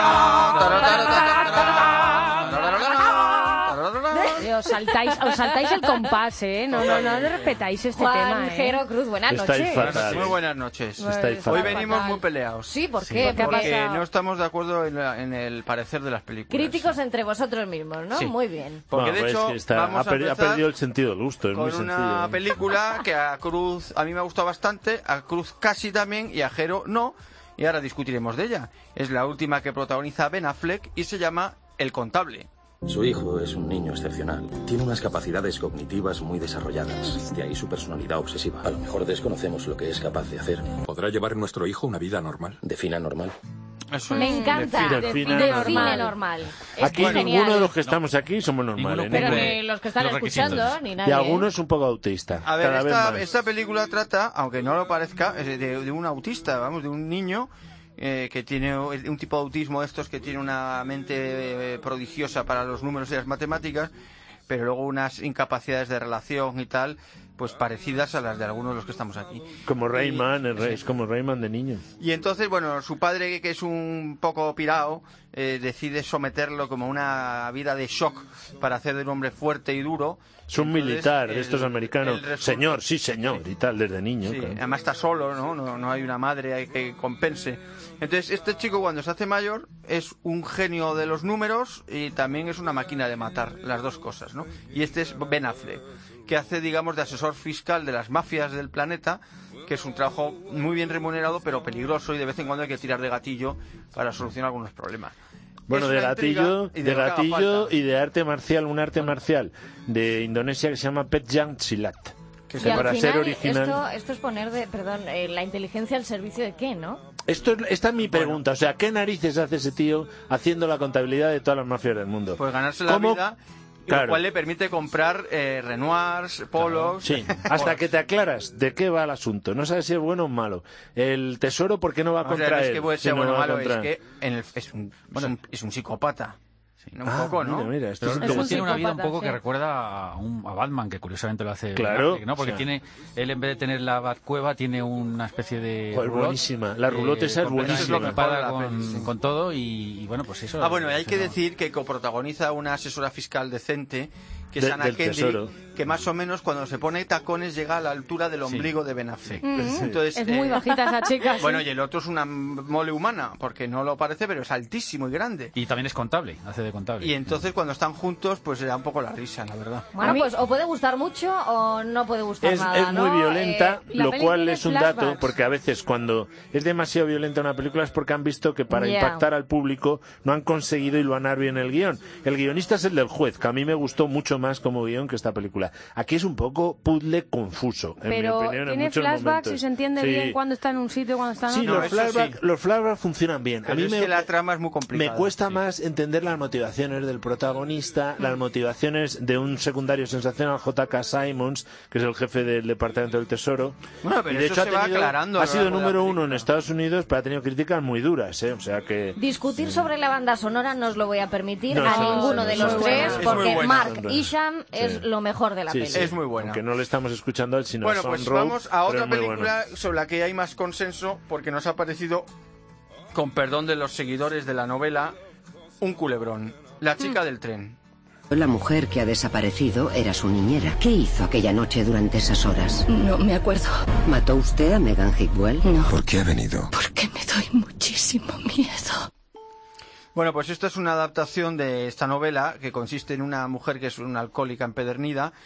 Os saltáis, os saltáis el compás, ¿eh? No, no, no respetáis este Juan tema, ¿eh? Jero Cruz, buenas Estáis noches. fatal. Muy buenas noches. Estáis Hoy fatal. venimos muy peleados. Sí, ¿por Sí, qué? ¿Qué ha porque pasado? no estamos de acuerdo en, la- en el parecer de las películas. Críticos entre vosotros mismos, ¿no? Sí. Muy bien. Porque No, de pues hecho es que está- vamos ha, a per- ha empezar perdido el sentido del gusto, es muy con sencillo. una película que a Cruz a mí me ha gustado bastante, a Cruz casi también y a Jero no, y ahora discutiremos de ella. Es la última que protagoniza Ben Affleck y se llama El Contable. Su hijo es un niño excepcional. Tiene unas capacidades cognitivas muy desarrolladas. De ahí su personalidad obsesiva. A lo mejor desconocemos lo que es capaz de hacer. ¿Podrá llevar nuestro hijo una vida normal? Defina normal. Eso Me es. encanta. Define- Define, define normal. normal. normal. Es Aquí genial. ninguno de los que estamos aquí somos normales. Pero ninguno. ni los que están Los escuchando, requisitos. ni Y nadie. algunos un poco autista. A ver, cada vez esta, más. esta película trata, aunque no lo parezca, es de, de un autista, vamos, de un niño eh, que tiene un tipo de autismo de estos que tiene una mente eh, prodigiosa para los números y las matemáticas, pero luego unas incapacidades de relación y tal, pues parecidas a las de algunos de los que estamos aquí. Como Rayman, el rey- es como Rayman de niño. Y entonces, bueno, su padre, que es un poco pirado, eh, decide someterlo como a una vida de shock para hacer de un hombre fuerte y duro. Es un Entonces, militar de el- estos americanos. el resulta- Señor, sí, señor, y tal, desde niño. Sí, claro. además está solo, ¿no? ¿no? No hay una madre que compense. Entonces, este chico cuando se hace mayor es un genio de los números y también es una máquina de matar, las dos cosas, ¿no? Y este es Ben Affleck, que hace, digamos, de asesor fiscal de las mafias del planeta, que es un trabajo muy bien remunerado, pero peligroso y de vez en cuando hay que tirar de gatillo para solucionar algunos problemas. Bueno, Es de una gatillo, intriga y de lo que haga gatillo falta. y de arte marcial, un arte marcial de Indonesia que se llama Petjang Silat. Que Y al para final, ser original. Esto, esto es poner de, perdón, eh, la inteligencia al servicio de qué, ¿no? Esto es- esta es mi pregunta, o sea, ¿qué narices hace ese tío haciendo la contabilidad de todas las mafias del mundo? Pues ganarse la ¿Cómo? vida, Claro. lo cual le permite comprar eh, Renoirs, Polos... Sí, hasta que te aclaras de qué va el asunto. No sabes si es bueno o malo. El tesoro, ¿por qué no va O sea, contra no es él? que puede si ser no bueno o va malo, contra- es que en el- es, un, es, un, es un psicópata. Sí, ¿no? Un Ah, poco, ¿no? mira, mira, esto Pero es luego interesante. tiene una vida un psicópata, poco que sí. recuerda a, un, a Batman, que curiosamente lo hace Claro, Ben Affleck, ¿no? Porque o sea. tiene, él en vez de tener la Batcueva, tiene una especie de Joder, roulotte, buenísima. La roulotte esa es completamente buenísima. equipada Mejor de la con, peli, sí. con todo y, y bueno, pues eso... Ah, bueno, y hay que eso- decir que coprotagoniza una asesora fiscal decente, que es De- Anna del Kendrick, tesoro. que más o menos cuando se pone tacones llega a la altura del ombligo de Ben Affleck. Entonces, Es muy eh, bajita esa chica. sí. Bueno, y el otro es una mole humana, porque no lo parece, pero es altísimo y grande. Y también es contable, hace de contable. Y entonces cuando están juntos, pues se da un poco la risa, la verdad. Bueno, pues o puede gustar mucho o no puede gustar Es, nada, es muy ¿no? violenta, Eh, la lo peli cual tiene es un dato, flashbacks. porque a veces cuando es demasiado violenta una película es porque han visto que para Ya. impactar al público no han conseguido hilvanar bien el guión. El guionista es el del juez, que a mí me gustó mucho más como guión que esta película. Aquí es un poco puzzle confuso, en Pero mi opinión, en tiene muchos flashbacks momentos. y se entiende Sí. bien cuando está en un sitio, cuando está en Sí, otro. No, los, eso flashbacks, sí. los flashbacks funcionan bien. Pero a mí es me, que la trama es muy complicada. me cuesta más entender las motivaciones del protagonista, las motivaciones de un secundario sensacional, J K. Simons, que es el jefe del Departamento del Tesoro. Bueno, pero y de eso hecho se ha, va tenido- aclarando a ha lo sido largo de la número uno en película. Estados Unidos, pero ha tenido críticas muy duras, ¿eh? O sea que... Discutir sobre la banda sonora no os lo voy a permitir No, a sí, ninguno sí, de sí, los sí, tres, sí, sí. porque Es muy buena. Mark Isham es Sí. lo mejor de la Sí, peli. sí. Es muy buena. Aunque no le estamos escuchando a él, sino Bueno, a Son pues Rowe, vamos a pero otra es muy película bueno. sobre la que hay más consenso, porque nos ha parecido, con perdón de los seguidores de la novela, un culebrón. La chica del tren. La mujer que ha desaparecido era su niñera. ¿Qué hizo aquella noche durante esas horas? No me acuerdo. ¿Mató usted a Megan Hickwell? No. ¿Por qué ha venido? Porque me doy muchísimo miedo. Bueno, pues esta es una adaptación de esta novela que consiste en una mujer que es una alcohólica empedernida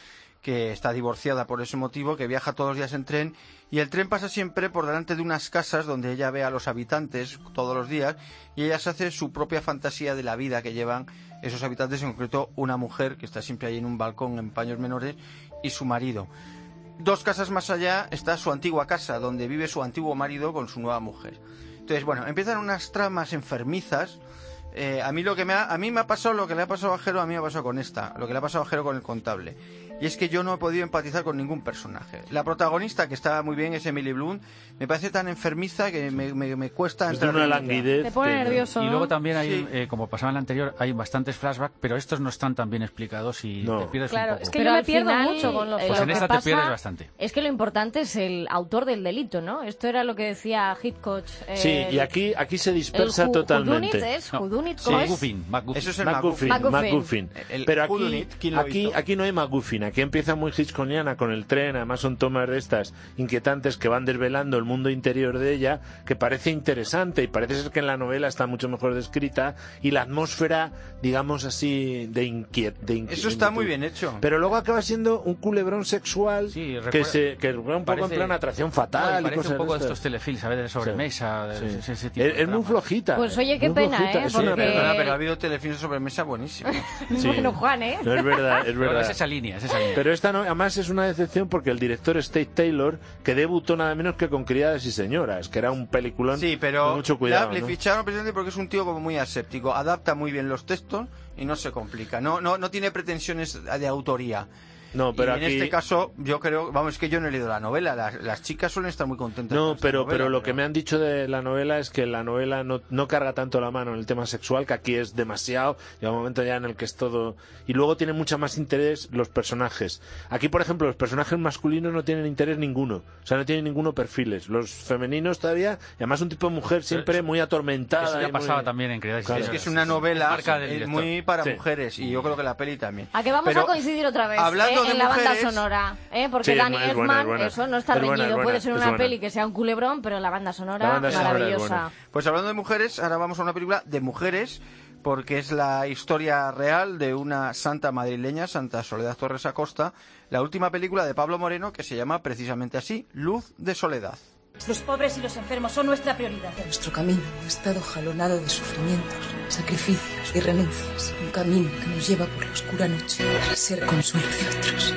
que está divorciada por ese motivo, que viaja todos los días en tren, y el tren pasa siempre por delante de unas casas donde ella ve a los habitantes todos los días, y ella se hace su propia fantasía de la vida que llevan esos habitantes, en concreto una mujer que está siempre ahí en un balcón en paños menores, y su marido. Dos casas más allá está su antigua casa, donde vive su antiguo marido con su nueva mujer. Entonces, bueno, empiezan unas tramas enfermizas. Eh, a mí lo que me ha, a mí me ha pasado lo que le ha pasado a Jero, a mí me ha pasado con esta, lo que le ha pasado a Jero con El contable. Y es que yo no he podido empatizar con ningún personaje. La protagonista, que está muy bien, es Emily Blunt, me parece tan enfermiza que me, me, me cuesta es entrar una en languidez. Te pone que... nervioso. Y ¿no? luego también hay, Sí. eh, como pasaba en el anterior, hay bastantes flashbacks, pero estos no están tan bien explicados y No. te pierdes Claro, un poco. es que Pero yo me al pierdo final, mucho con los eh, Pues lo en que esta te pasa pierdes bastante. Es que lo importante es el autor del delito, ¿no? Esto era lo que decía Hitchcock. eh, Sí, y aquí, aquí se dispersa el who- totalmente. whodunit es, No. whodunit, Sí, ¿cómo es? MacGuffin, MacGuffin. Eso es el MacGuffin, MacGuffin. MacGuffin. El Pero aquí, whodunit, ¿quién lo aquí, hizo? aquí no hay MacGuffin, aquí empieza muy hitchcockiana con el tren, además son tomas de estas inquietantes que van desvelando el mundo interior de ella, que parece interesante y parece ser que en la novela está mucho mejor descrita, y la atmósfera, digamos así, de inquiet, de inquiet Eso está muy bien hecho. Pero luego acaba siendo un culebrón sexual Sí, que recuerda- se que va un poco parece- en plan atracción No, fatal y y parece cosas un poco de estas. estos telefilms, ¿sabes? De sobremesa, de Sí. ese, ese tipo Es, de es muy trama. flojita. Pues oye, qué muy pena, flojita, ¿eh? es una Porque- pena. Perdona, pero ha habido telefilms de sobremesa buenísimos. Sí. Bueno, Juan, ¿eh? No, es verdad, es Pero verdad. es esa línea, es esa línea. Pero esta no, además es una decepción porque el director es Tate Taylor, que debutó nada menos que con Criadas y Señoras, que era un peliculón Sí, de pero mucho cuidado. la- le ¿no? ficharon precisamente porque es un tío como muy aséptico, adapta muy bien los textos y no se complica, no no no tiene pretensiones de autoría. No, pero y en aquí... este caso, yo creo, vamos, es que yo no he leído la novela, las, las chicas suelen estar muy contentas. No, con esta pero, novela, pero lo que me han dicho de la novela es que la novela no, no carga tanto la mano en el tema sexual, que aquí es demasiado, llega un momento ya en el que es todo... Y luego tiene mucha más interés los personajes. Aquí, por ejemplo, los personajes masculinos no tienen interés ninguno, o sea, no tienen ninguno perfiles. Los femeninos todavía, y además un tipo de mujer siempre muy atormentada. Eso ya y muy- pasaba también en Criadas y Claro. Es Señoras. que es una novela Marca del eh, director. muy para Sí. mujeres y yo creo que la peli también. A que vamos Pero, a coincidir otra vez hablando ¿eh? de en la banda mujeres- sonora, ¿eh? Porque Sí, es Danny buena, es Elfman, buena, es buena. eso no está Es buena, es reñido, buena, puede ser es una buena. peli que sea un culebrón, pero la banda sonora, La banda sonora es maravillosa. buena. Pues hablando de mujeres, ahora vamos a una película de mujeres, porque es la historia real de una santa madrileña, Santa Soledad Torres Acosta, la última película de Pablo Moreno, que se llama precisamente así, Luz de Soledad. Los pobres y los enfermos son nuestra prioridad. Nuestro camino ha estado jalonado de sufrimientos, sacrificios y renuncias. Un camino que nos lleva por la oscura noche para ser consuelo de otros.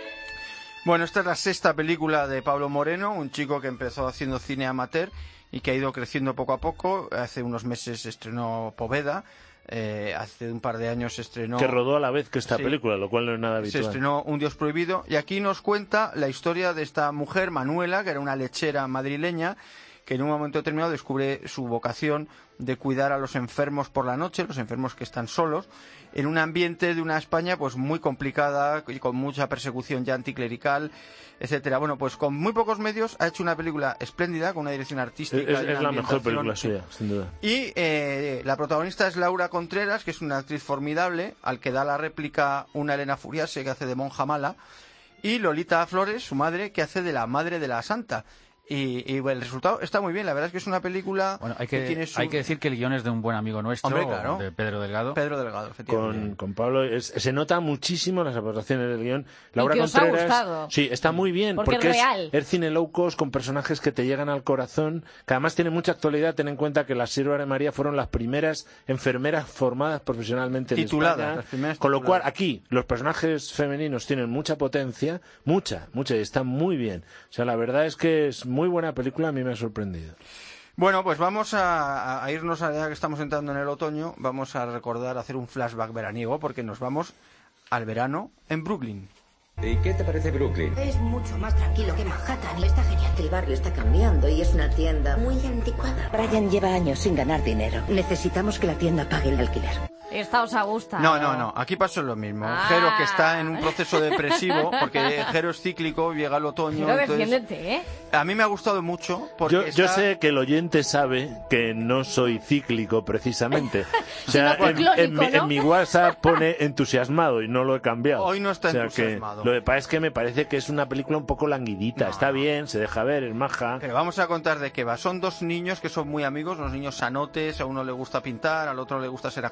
Bueno, esta es la sexta película de Pablo Moreno, un chico que empezó haciendo cine amateur y que ha ido creciendo poco a poco. Hace unos meses estrenó Poveda, eh, hace un par de años estrenó... Que rodó a la vez que esta Sí. película, lo cual no es nada Se habitual. estrenó Un Dios Prohibido y aquí nos cuenta la historia de esta mujer, Manuela, que era una lechera madrileña, que en un momento determinado descubre su vocación de cuidar a los enfermos por la noche, los enfermos que están solos, en un ambiente de una España pues muy complicada y con mucha persecución ya anticlerical, etcétera. Bueno, pues con muy pocos medios ha hecho una película espléndida, con una dirección Es, artística. es- y una es la mejor ambientación, película sí. suya, sin duda. Y eh, la protagonista es Laura Contreras, que es una actriz formidable, al que da la réplica una Elena Furiase, que hace de monja mala, y Lolita Flores, su madre, que hace de la madre de la santa. Y, y bueno, el resultado está muy bien, la verdad es que es una película Bueno, hay que, que, tiene su... hay que decir que el guión es de un buen amigo nuestro, Hombre, claro. de Pedro Delgado. Pedro Delgado, efectivamente. Con, con Pablo es- se nota muchísimo las aportaciones del guión. Laura que os ha Contreras, gustado. sí, está muy bien Porque porque, es real. es cine low cost con personajes que te llegan al corazón, que además tiene mucha actualidad. Ten en cuenta que las Siervas de María fueron las primeras enfermeras formadas profesionalmente en Tituladas, España. las primeras Con lo cual tituladas. aquí los personajes femeninos tienen mucha potencia, mucha, mucha y están muy bien. O sea, la verdad es que es muy buena película, a mí me ha sorprendido. Bueno, pues vamos a, a irnos, ya que estamos entrando en el otoño, vamos a recordar, hacer un flashback veraniego, porque nos vamos al verano en Brooklyn. ¿Y qué te parece Brooklyn? Es mucho más tranquilo que Manhattan. Está genial. El barrio está cambiando y es una tienda muy anticuada. Brian lleva años sin ganar dinero. Necesitamos que la tienda pague el alquiler. Esta os ha gustado. No, no, no, aquí pasó lo mismo. Ah. Jero, que está en un proceso depresivo, porque Jero es cíclico, llega el otoño. Pero entonces, defiéndete, ¿eh? a mí me ha gustado mucho, porque Yo, yo está- sé que el oyente sabe que no soy cíclico precisamente. O sea, Sino en, ciclónico, en mi, ¿no? en mi WhatsApp pone entusiasmado y no lo he cambiado. Hoy no está O sea, entusiasmado. que lo que pasa es que me parece que es una película un poco languidita. Está bien, se deja ver, es maja. Pero vamos a contar de qué va. Son dos niños que son muy amigos, los niños sanotes, a uno le gusta pintar, al otro le gusta ser actor.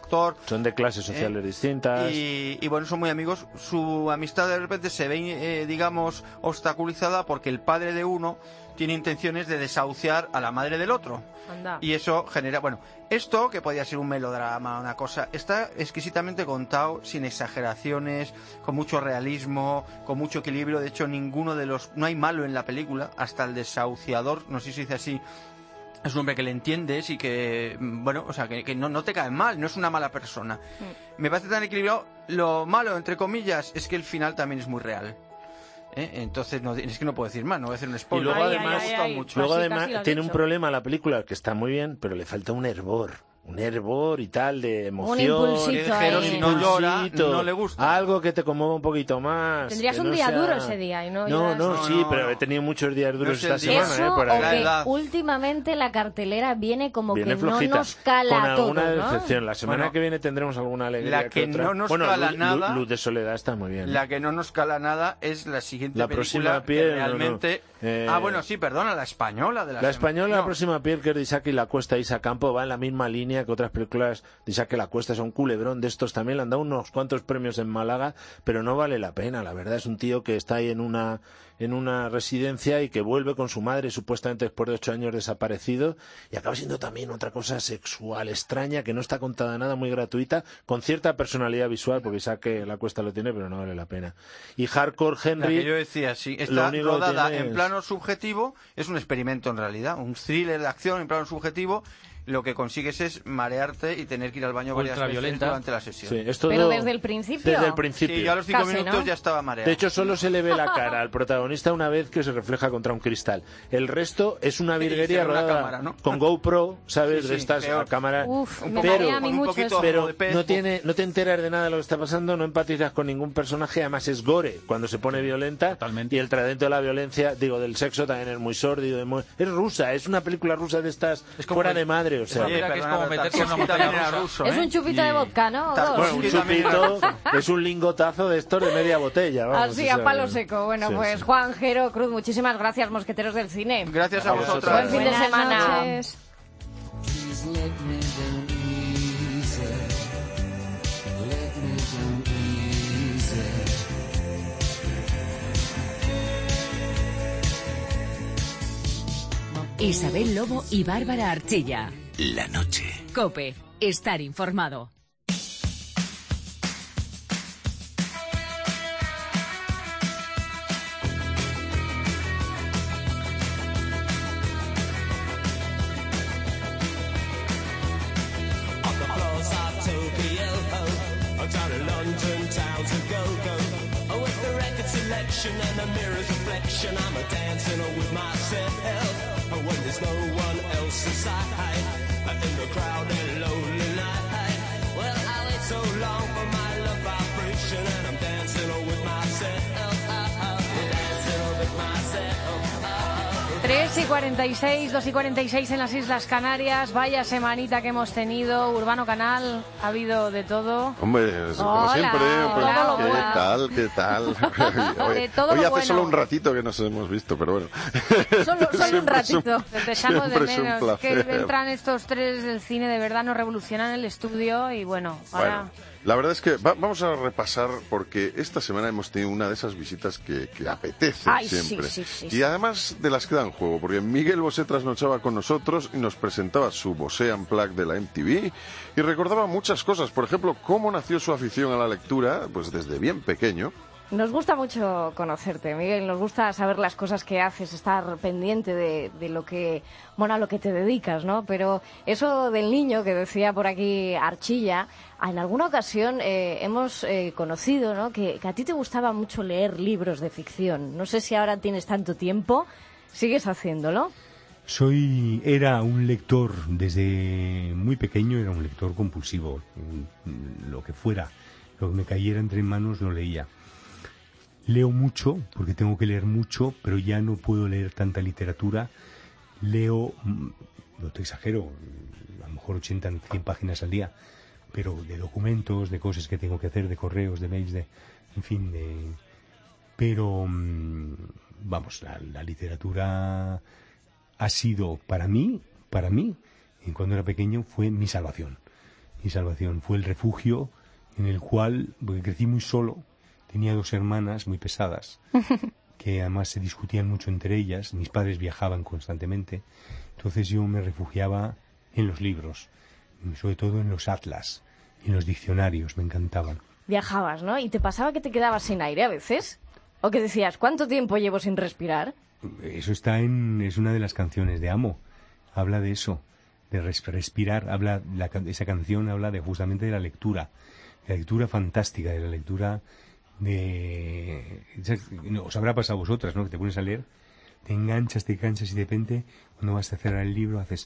Son de clases sociales ¿Eh? distintas. Y, y bueno, son muy amigos. Su amistad de repente se ve, eh, digamos, obstaculizada porque el padre de uno tiene intenciones de desahuciar a la madre del otro. Anda. Y eso genera... Bueno, esto, que podía ser un melodrama, una cosa, está exquisitamente contado, sin exageraciones, con mucho realismo, con mucho equilibrio. De hecho, ninguno de los... No hay malo en la película, hasta el desahuciador, no sé si se dice así, es un hombre que le entiendes y que, bueno, o sea, que, que no, no te cae mal, no es una mala persona. Mm. Me parece tan equilibrado. Lo malo, entre comillas, es que el final también es muy real. ¿Eh? Entonces no, es que no puedo decir más, no voy a hacer un spoiler. Y luego ay, además, ay, ay, ay. Luego Casi, además casi tiene dicho. un problema la película que está muy bien, pero le falta un hervor. Un hervor y tal de emoción. Un impulsito ahí. Si no llora, no le gusta. Algo que te conmueva un poquito más. Tendrías que un no día sea... duro ese día. Y no, no, lloras. no, no, sí, no, pero no. he tenido muchos días duros no esta semana. Eso, ¿eh? Por o ahí. que últimamente la cartelera viene como Viene que flojita, no nos cala con a todos, alguna ¿no? decepción. La semana Bueno, que viene tendremos alguna alegría la que otra. no nos bueno, cala Luz, nada- Luz, Luz de Soledad está muy bien. ¿eh? La que no nos cala nada es la siguiente La película próxima piel, que realmente... no, no. Eh, Ah, bueno, sí, perdona, la española de la La sema- española, no. la próxima piel, que es de Isaac y la Cuesta, Isa Campo, va en la misma línea que otras películas de Isaac y la Cuesta. Es un culebrón de estos también. Le han dado unos cuantos premios en Málaga, pero no vale la pena. La verdad es un tío que está ahí en una en una residencia y que vuelve con su madre supuestamente después de ocho años desaparecido y acaba siendo también otra cosa sexual extraña que no está contada nada, muy gratuita, con cierta personalidad visual, porque Isaac que la Cuesta lo tiene, pero no vale la pena. Y Hardcore Henry... La que yo decía, sí, lo está único que rodada tiene en es- plano subjetivo, es un experimento en realidad, un thriller de acción en plano subjetivo. Lo que consigues es marearte y tener que ir al baño varias veces Ultraviolenta. durante la sesión. Sí, es todo- Pero desde el principio. Desde el principio. Sí, yo a los cinco Casi, minutos ¿no? ya estaba mareado. De hecho, solo se le ve la cara al protagonista una vez que se refleja contra un cristal. El resto es una Sí, virguería y una rodada cámara, ¿no? con GoPro, ¿sabes? Sí, de sí, estas peor. cámaras. Uf, Un me poco- marea a mí con un mucho poquito eso. Pero de pez, no, uf. tiene, no te enteras de nada de lo que está pasando, no empatizas con ningún personaje, además es gore cuando se pone violenta. Totalmente. Y el tratamiento de la violencia, digo, del sexo también es muy sórdido. es muy- Es rusa, es una película rusa de estas Es como fuera que- de madre, o sea. Mira que es perdona, como pero meterse en una Tarkovsky montaña también era rusa. ruso, Es ¿eh? un chupito Y- de vodka, ¿no? O Tal- dos. Bueno, un Sí, también era chupito es un lingotazo de estos de media botella. Vamos, Así, o sea, a palo seco. Bueno, sí, pues sí. Juan Jero Cruz, muchísimas gracias, mosqueteros del cine. Gracias a A vosotros. vosotros. Buen fin de Buenas semana. noches. Isabel Lobo y Bárbara Archilla. La noche. COPE. Estar informado. tres y cuarenta y seis, dos y cuarenta y seis en las Islas Canarias. Vaya semanita que hemos tenido. Urbano Canal, ha habido de todo. Hombre, como Hola, siempre, pues, hola, ¿qué hola. tal? ¿Qué tal? De Hoy, todo hoy lo hace bueno. solo un ratito que nos hemos visto, pero bueno. Solo, solo un Siempre es un- ratito. Te echamos de siempre es un menos. Que placer. entran estos tres del cine, de verdad nos revolucionan el estudio y bueno, ahora... Bueno, la verdad es que va- vamos a repasar porque esta semana hemos tenido una de esas visitas que, que apetece Ay, sí, siempre. sí, sí, y sí. además de las que dan juego, porque Miguel Bosé trasnochaba con nosotros y nos presentaba su Bosé Unplugged de la M T V y recordaba muchas cosas. Por ejemplo, cómo nació su afición a la lectura, pues desde bien pequeño. Nos gusta mucho conocerte, Miguel. Nos gusta saber las cosas que haces, estar pendiente de, de lo que, bueno, a lo que te dedicas, ¿no? Pero eso del niño que decía por aquí Archilla, en alguna ocasión eh, hemos eh, conocido, ¿no? Que, que a ti te gustaba mucho leer libros de ficción. No sé si ahora tienes tanto tiempo, sigues haciéndolo. Soy, era un lector desde muy pequeño, era un lector compulsivo. Lo que fuera, lo que me cayera entre manos lo leía. Leo mucho, porque tengo que leer mucho, pero ya no puedo leer tanta literatura. Leo, no te exagero, a lo mejor ochenta, cien páginas al día, pero de documentos, de cosas que tengo que hacer, de correos, de mails, de, en fin, de... Pero, vamos, la, la literatura ha sido para mí, para mí, en cuando era pequeño, fue mi salvación. mi salvación. Fue el refugio en el cual, porque crecí muy solo, tenía dos hermanas muy pesadas, que además se discutían mucho entre ellas, mis padres viajaban constantemente, entonces yo me refugiaba en los libros, sobre todo en los atlas, en los diccionarios, me encantaban. Viajabas, ¿no? ¿Y te pasaba que te quedabas sin aire a veces? ¿O que decías, ¿cuánto tiempo llevo sin respirar? Eso está en... es una de las canciones de Amo, habla de eso, de res- respirar, habla la, esa canción habla de justamente de la lectura, de la lectura fantástica, de la lectura de... os habrá pasado a vosotras, ¿no? Que te pones a leer, te enganchas, te enganchas y de repente, cuando vas a cerrar el libro, haces...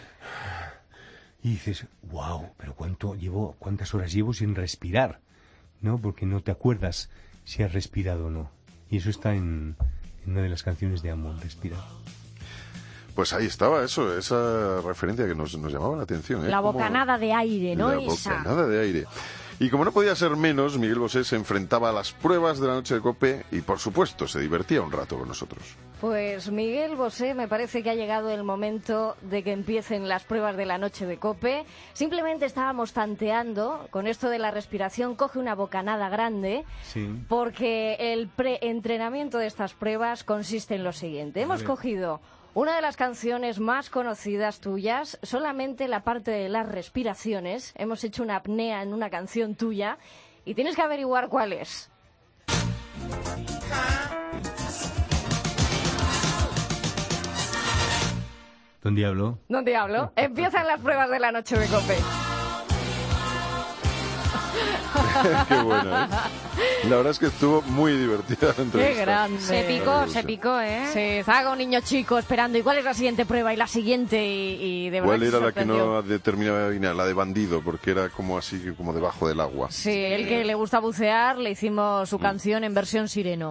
y dices, wow, pero cuánto llevo, cuántas horas llevo sin respirar, ¿no? Porque no te acuerdas si has respirado o no. Y eso está en, en una de las canciones de Amo, respirar. Pues ahí estaba eso, esa referencia que nos, nos llamaba la atención, ¿eh? La Como bocanada de aire, ¿no? La Esa. bocanada de aire. Y como no podía ser menos, Miguel Bosé se enfrentaba a las pruebas de la noche de COPE y, por supuesto, se divertía un rato con nosotros. Pues Miguel Bosé, me parece que ha llegado el momento de que empiecen las pruebas de la noche de COPE. Simplemente estábamos tanteando con esto de la respiración, coge una bocanada grande, sí. Porque el preentrenamiento de estas pruebas consiste en lo siguiente. Hemos cogido una de las canciones más conocidas tuyas, solamente la parte de las respiraciones. Hemos hecho una apnea en una canción tuya y tienes que averiguar cuál es. ¿Dónde hablo? ¿Dónde hablo? Empiezan las pruebas de la noche de COPE. Qué buena, ¿eh? La verdad es que estuvo muy divertida la entrevista. Qué grande. Se picó, se picó, ¿eh? Sí, estaba con un niño chico esperando. ¿Y cuál es la siguiente prueba? Y la siguiente, y, y de verdad ¿Cuál que era se la que sorprendió. no determinaba adivinar? La de bandido, porque era como así, como debajo del agua. Sí, el que le gusta bucear, le hicimos su canción en versión sireno.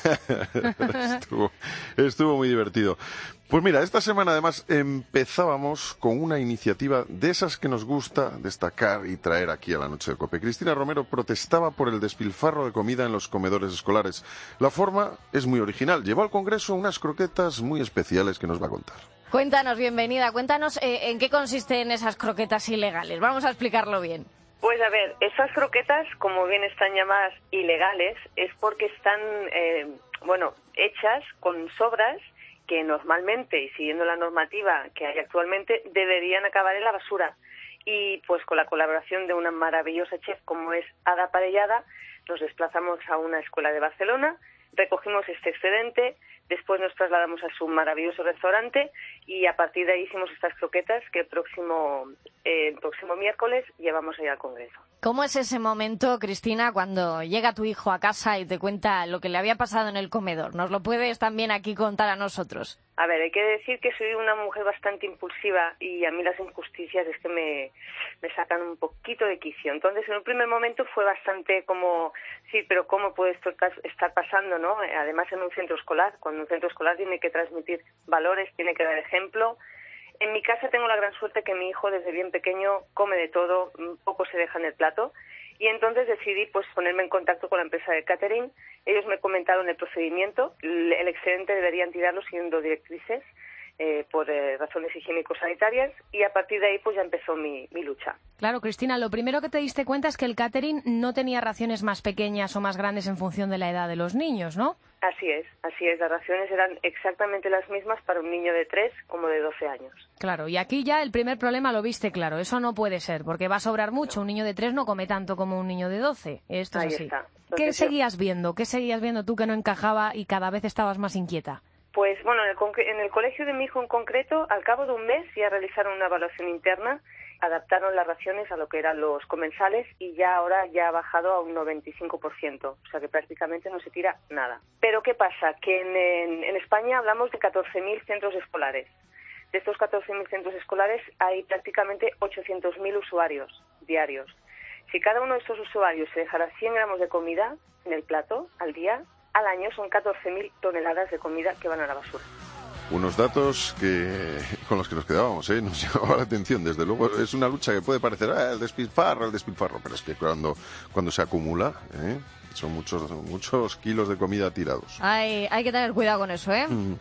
estuvo, estuvo muy divertido. Pues mira, esta semana además empezábamos con una iniciativa de esas que nos gusta destacar y traer aquí a la noche de COPE. Cristina Romero protestaba por el despilfarro de comida en los comedores escolares. La forma es muy original. Llevó al Congreso unas croquetas muy especiales que nos va a contar. Cuéntanos, bienvenida, cuéntanos eh, en qué consisten esas croquetas ilegales. Vamos a explicarlo bien. Pues a ver, esas croquetas, como bien están llamadas ilegales, es porque están, eh, bueno, hechas con sobras que normalmente, y siguiendo la normativa que hay actualmente, deberían acabar en la basura. Y pues con la colaboración de una maravillosa chef como es Ada Parellada, nos desplazamos a una escuela de Barcelona, recogimos este excedente, después nos trasladamos a su maravilloso restaurante y a partir de ahí hicimos estas croquetas que el próximo, eh, el próximo miércoles llevamos allá al Congreso. ¿Cómo es ese momento, Cristina, cuando llega tu hijo a casa y te cuenta lo que le había pasado en el comedor? ¿Nos lo puedes también aquí contar a nosotros? A ver, hay que decir que soy una mujer bastante impulsiva y a mí las injusticias es que me, me sacan un poquito de quicio. Entonces, en un primer momento fue bastante como, sí, pero ¿cómo puede esto estar pasando, no? Además, en un centro escolar, cuando un centro escolar tiene que transmitir valores, tiene que dar ejemplo. En mi casa tengo la gran suerte que mi hijo desde bien pequeño come de todo, poco se deja en el plato. Y entonces decidí pues ponerme en contacto con la empresa de catering. Ellos me comentaron el procedimiento, el excedente deberían tirarlo siguiendo directrices eh, por eh, razones higiénico-sanitarias y a partir de ahí pues ya empezó mi, mi lucha. Claro, Cristina, lo primero que te diste cuenta es que el catering no tenía raciones más pequeñas o más grandes en función de la edad de los niños, ¿no? Así es, así es. Las raciones eran exactamente las mismas para un niño de tres como de doce años. Claro, y aquí ya el primer problema lo viste claro. Eso no puede ser, porque va a sobrar mucho. Un niño de tres no come tanto como un niño de doce. Esto es Ahí así. está. Entonces, ¿Qué yo- seguías viendo? ¿Qué seguías viendo tú que no encajaba y cada vez estabas más inquieta? Pues bueno, en el, concre- en el colegio de mi hijo en concreto, al cabo de un mes ya realizaron una evaluación interna, adaptaron las raciones a lo que eran los comensales y ya ahora ya ha bajado a un noventa y cinco por ciento, o sea que prácticamente no se tira nada. Pero ¿qué pasa? Que en, en, en España hablamos de catorce mil centros escolares. De estos catorce mil centros escolares hay prácticamente ochocientos mil usuarios diarios. Si cada uno de estos usuarios se dejara cien gramos de comida en el plato al día, al año son catorce mil toneladas de comida que van a la basura. Unos datos que con los que nos quedábamos, ¿eh? Nos llamaba la atención. Desde luego es una lucha que puede parecer ah, el despilfarro, el despilfarro, pero es que cuando, cuando se acumula, ¿eh? Son muchos, muchos kilos de comida tirados. Hay, hay que tener cuidado con eso, ¿eh? Mm.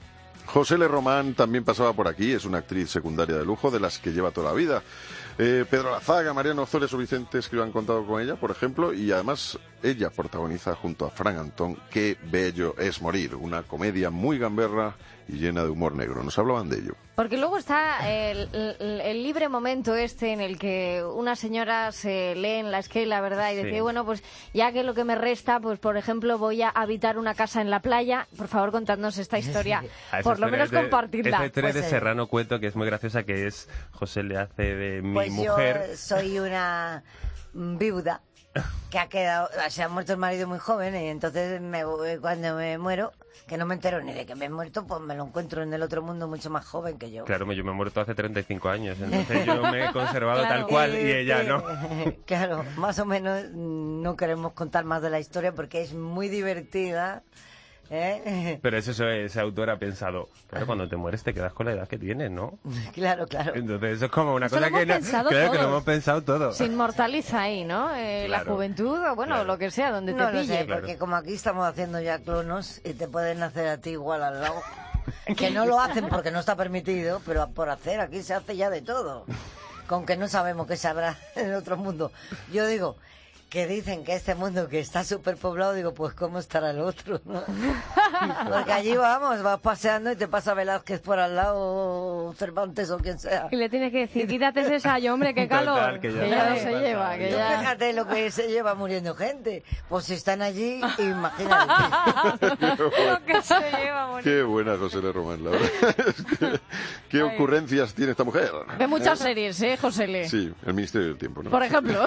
José L. Román también pasaba por aquí, es una actriz secundaria de lujo, de las que lleva toda la vida. Eh, Pedro Lazaga, Mariano Ozores o Vicente Escribá han contado con ella, por ejemplo, y además ella protagoniza junto a Fran Antón Qué bello es morir, una comedia muy gamberra y llena de humor negro. Nos hablaban de ello. Porque luego está el, el, el libre momento este en el que unas señoras eh, leen la esquela, ¿verdad? Y Sí. decir, bueno, pues ya que lo que me resta, pues por ejemplo voy a habitar una casa en la playa. Por favor, contadnos esta historia. A esa Por lo historia menos de- compartirla. Esa historia Pues, de eh, Serrano cuento que es muy graciosa, que es José le hace de mi Pues mujer. yo soy una viuda que ha quedado, se ha muerto el marido muy joven y entonces me, cuando me muero, que no me entero ni de que me he muerto, pues me lo encuentro en el otro mundo mucho más joven que yo. Claro, yo me he muerto hace treinta y cinco años, entonces yo me he conservado Claro. tal cual y Eh, ella eh, no. Claro, más o menos mm, no queremos contar más de la historia porque es muy divertida. ¿eh? Pero eso, eso ese autor ha pensado, claro, cuando te mueres te quedas con la edad que tienes, ¿no? Claro, claro. Entonces eso es como una Eso cosa lo hemos que, no- pensado claro, que lo todos. hemos pensado todo. Se inmortaliza ahí, ¿no? Eh, La Claro. juventud, o bueno, Claro. lo que sea, donde No te lo pille. sé, porque como aquí estamos haciendo ya clonos y te pueden hacer a ti igual al lado, que no lo hacen porque no está permitido, pero por hacer aquí se hace ya de todo, con que no sabemos qué se habrá en el otro mundo. Yo digo que dicen que este mundo que está superpoblado, digo, pues cómo estará el otro, ¿no? Porque allí vamos, vas paseando y te pasa Velázquez por al lado, o Cervantes o quien sea. Y le tienes que decir, quítate ese ensayo, hombre, qué calor. Total, que que ya, ya no no se pasa lleva, que Tú ya... fíjate lo que se lleva muriendo gente. Pues si están allí, imagínate. Lo que se lleva, bonito. Qué buena José L. Román, la verdad. Es que, qué ocurrencias tiene esta mujer. Ve muchas series, ¿eh, José Le? Sí, el Ministerio del Tiempo, ¿no? Por ejemplo.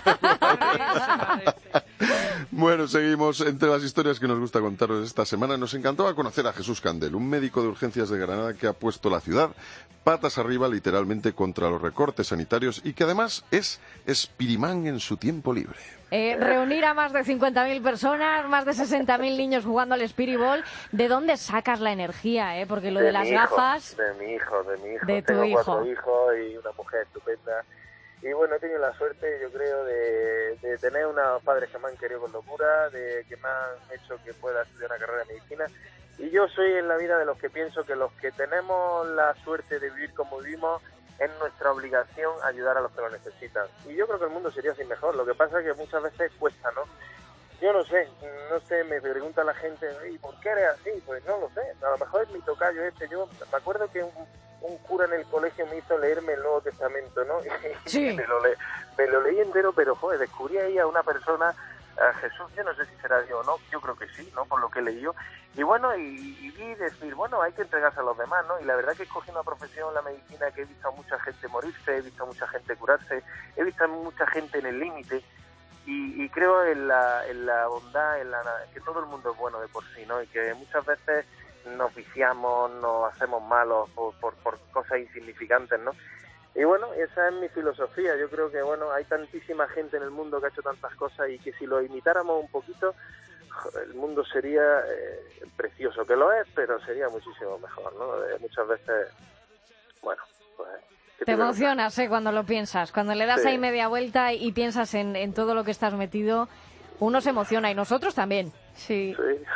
Bueno, seguimos. Entre las historias que nos gusta contaros esta semana, nos encantaba conocer a Jesús Candel, un médico de urgencias de Granada que ha puesto la ciudad patas arriba literalmente contra los recortes sanitarios y que además es espirimán en su tiempo libre. Eh, reunir a más de cincuenta mil personas, más de sesenta mil niños jugando al Spiriball. ¿De dónde sacas la energía, eh? Porque lo de, las mi hijo, gafas... De mi hijo, de mi hijo. De tu Tengo hijo. cuatro hijos y una mujer estupenda. Y bueno, he tenido la suerte, yo creo, de, de tener unos padres que me han querido con locura, de que me han hecho que pueda estudiar una carrera de medicina. Y yo soy en la vida de los que pienso que los que tenemos la suerte de vivir como vivimos, es nuestra obligación ayudar a los que lo necesitan. Y yo creo que el mundo sería así mejor. Lo que pasa es que muchas veces cuesta, ¿no? Yo no sé, no sé, me pregunta la gente, ¿y por qué eres así? Pues no lo sé, a lo mejor es mi tocayo este. Yo me acuerdo que un, un cura en el colegio me hizo leerme el Nuevo Testamento, ¿no? Y sí. me, lo le, me lo leí entero, pero joder, descubrí ahí a una persona, a Jesús, yo no sé si será Dios o no, yo creo que sí, ¿no? Por lo que he leído. Y bueno, y, y vi decir, bueno, hay que entregarse a los demás, ¿no? Y la verdad que escogí una profesión, la medicina, que he visto a mucha gente morirse, he visto a mucha gente curarse, he visto a mucha gente en el límite. Y, y creo en la, en la bondad, en la, que todo el mundo es bueno de por sí, ¿no? Y que muchas veces nos viciamos, nos hacemos malos por, por, por cosas insignificantes, ¿no? Y bueno, esa es mi filosofía. Yo creo que, bueno, hay tantísima gente en el mundo que ha hecho tantas cosas y que si lo imitáramos un poquito, el mundo sería eh, precioso, que lo es, pero sería muchísimo mejor, ¿no? Eh, muchas veces, bueno, pues... Te emocionas, ¿eh? Cuando lo piensas. Cuando le das Sí. ahí media vuelta y piensas en, en todo lo que estás metido, uno se emociona y nosotros también. Sí.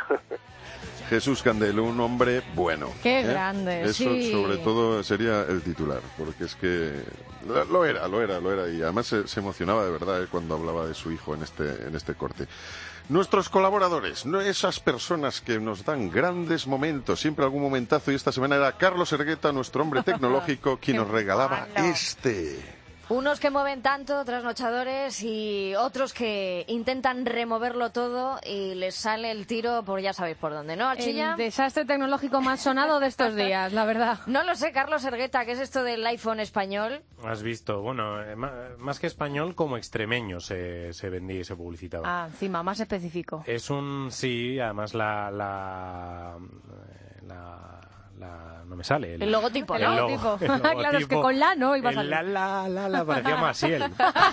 Jesús Candel, un hombre bueno. Qué grande, Eso sí. sobre todo sería el titular, porque es que lo lo era, lo era, lo era, y además se, se emocionaba de verdad eh, cuando hablaba de su hijo en este, en este corte. Nuestros colaboradores, no esas personas que nos dan grandes momentos, siempre algún momentazo, y esta semana era Carlos Ergueta, nuestro hombre tecnológico, quien nos regalaba este... Unos que mueven tanto, trasnochadores, y otros que intentan removerlo todo y les sale el tiro por ya sabéis por dónde, ¿no, Archilla? El desastre tecnológico más sonado de estos días, la verdad. No lo sé, Carlos Ergueta, ¿qué es esto del iPhone español? Has visto, bueno, eh, ma- más que español, como extremeño se, se vendía y se publicitaba. Ah, encima, más específico. Es un, sí, además la, la, la, la- no me sale. El logotipo, el ¿no? logo- Logotipo. el logotipo. Claro, es que con la no iba a El salir. La, la, la, la, parecía Masiel.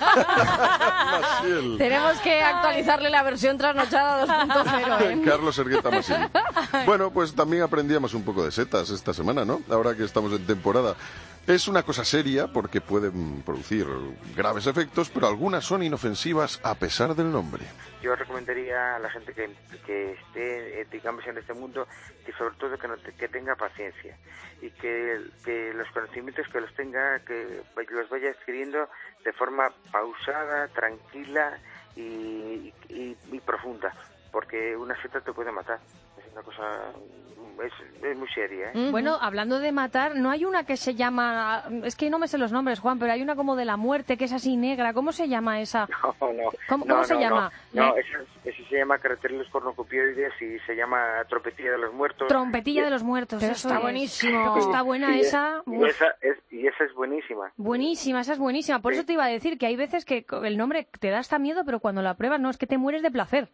Tenemos que actualizarle la versión trasnochada dos punto cero, ¿eh? Carlos Ergueta Masín. Bueno, pues también aprendíamos un poco de setas esta semana, ¿no? Ahora que estamos en temporada. Es una cosa seria porque pueden producir graves efectos, pero algunas son inofensivas a pesar del nombre. Yo recomendaría a la gente que, que esté, digamos, en este mundo, que sobre todo que, no te, que tenga paciencia y que, que los conocimientos que los tenga, que los vaya adquiriendo de forma pausada, tranquila y, y, y profunda, porque una seta te puede matar. Es una cosa... Es, es muy seria, ¿eh? Mm, bueno, hablando de matar, no hay una que se llama... Es que no me sé los nombres, Juan, pero hay una como de la muerte, que es así negra. ¿Cómo se llama esa? No, no. no, ¿Cómo, cómo no, se no, llama? No, no esa, esa se llama Caracteres cornucopioides y se llama Trompetilla de los Muertos. Trompetilla y, de los Muertos, pero eso está es. buenísimo. Está buena y, esa. Y esa, es, y esa es buenísima. Buenísima, esa es buenísima. Por sí. eso te iba a decir que hay veces que el nombre te da hasta miedo, pero cuando la pruebas no, es que te mueres de placer.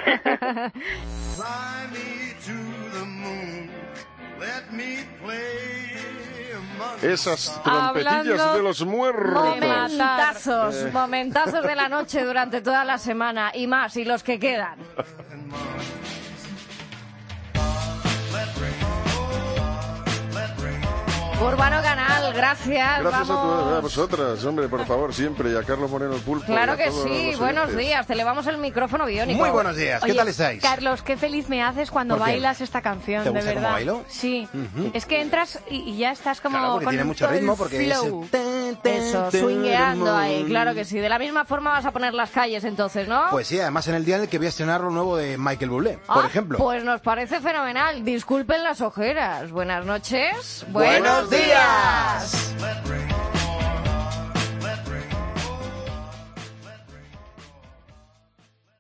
Esas trompetillas Hablando de los muertos. Momentazos, Eh. momentazos de la noche durante toda la semana y más, y los que quedan. Urbano Canal, gracias. Gracias vamos. a, tu, a vosotras, hombre, por favor, siempre, y a Carlos Moreno el Pulpo. Claro y a que todos sí, los buenos oyentes. días, te elevamos el micrófono biónico. Muy buenos días, ¿qué Oye, tal estáis? Carlos, qué feliz me haces cuando ¿Por qué? bailas esta canción, ¿Te de gusta verdad. cómo bailo? Sí, Ujú. es que entras y, y ya estás como Claro, porque con tiene mucho todo el ritmo, porque es el flow. Eso, swingueando ahí, claro que sí. De la misma forma vas a poner las calles entonces, ¿no? Pues sí, además en el día en el que voy a estrenar lo nuevo de Michael Bublé, Ah, por ejemplo. Pues nos parece fenomenal. Disculpen las ojeras. Buenas noches. ¡Buenos días!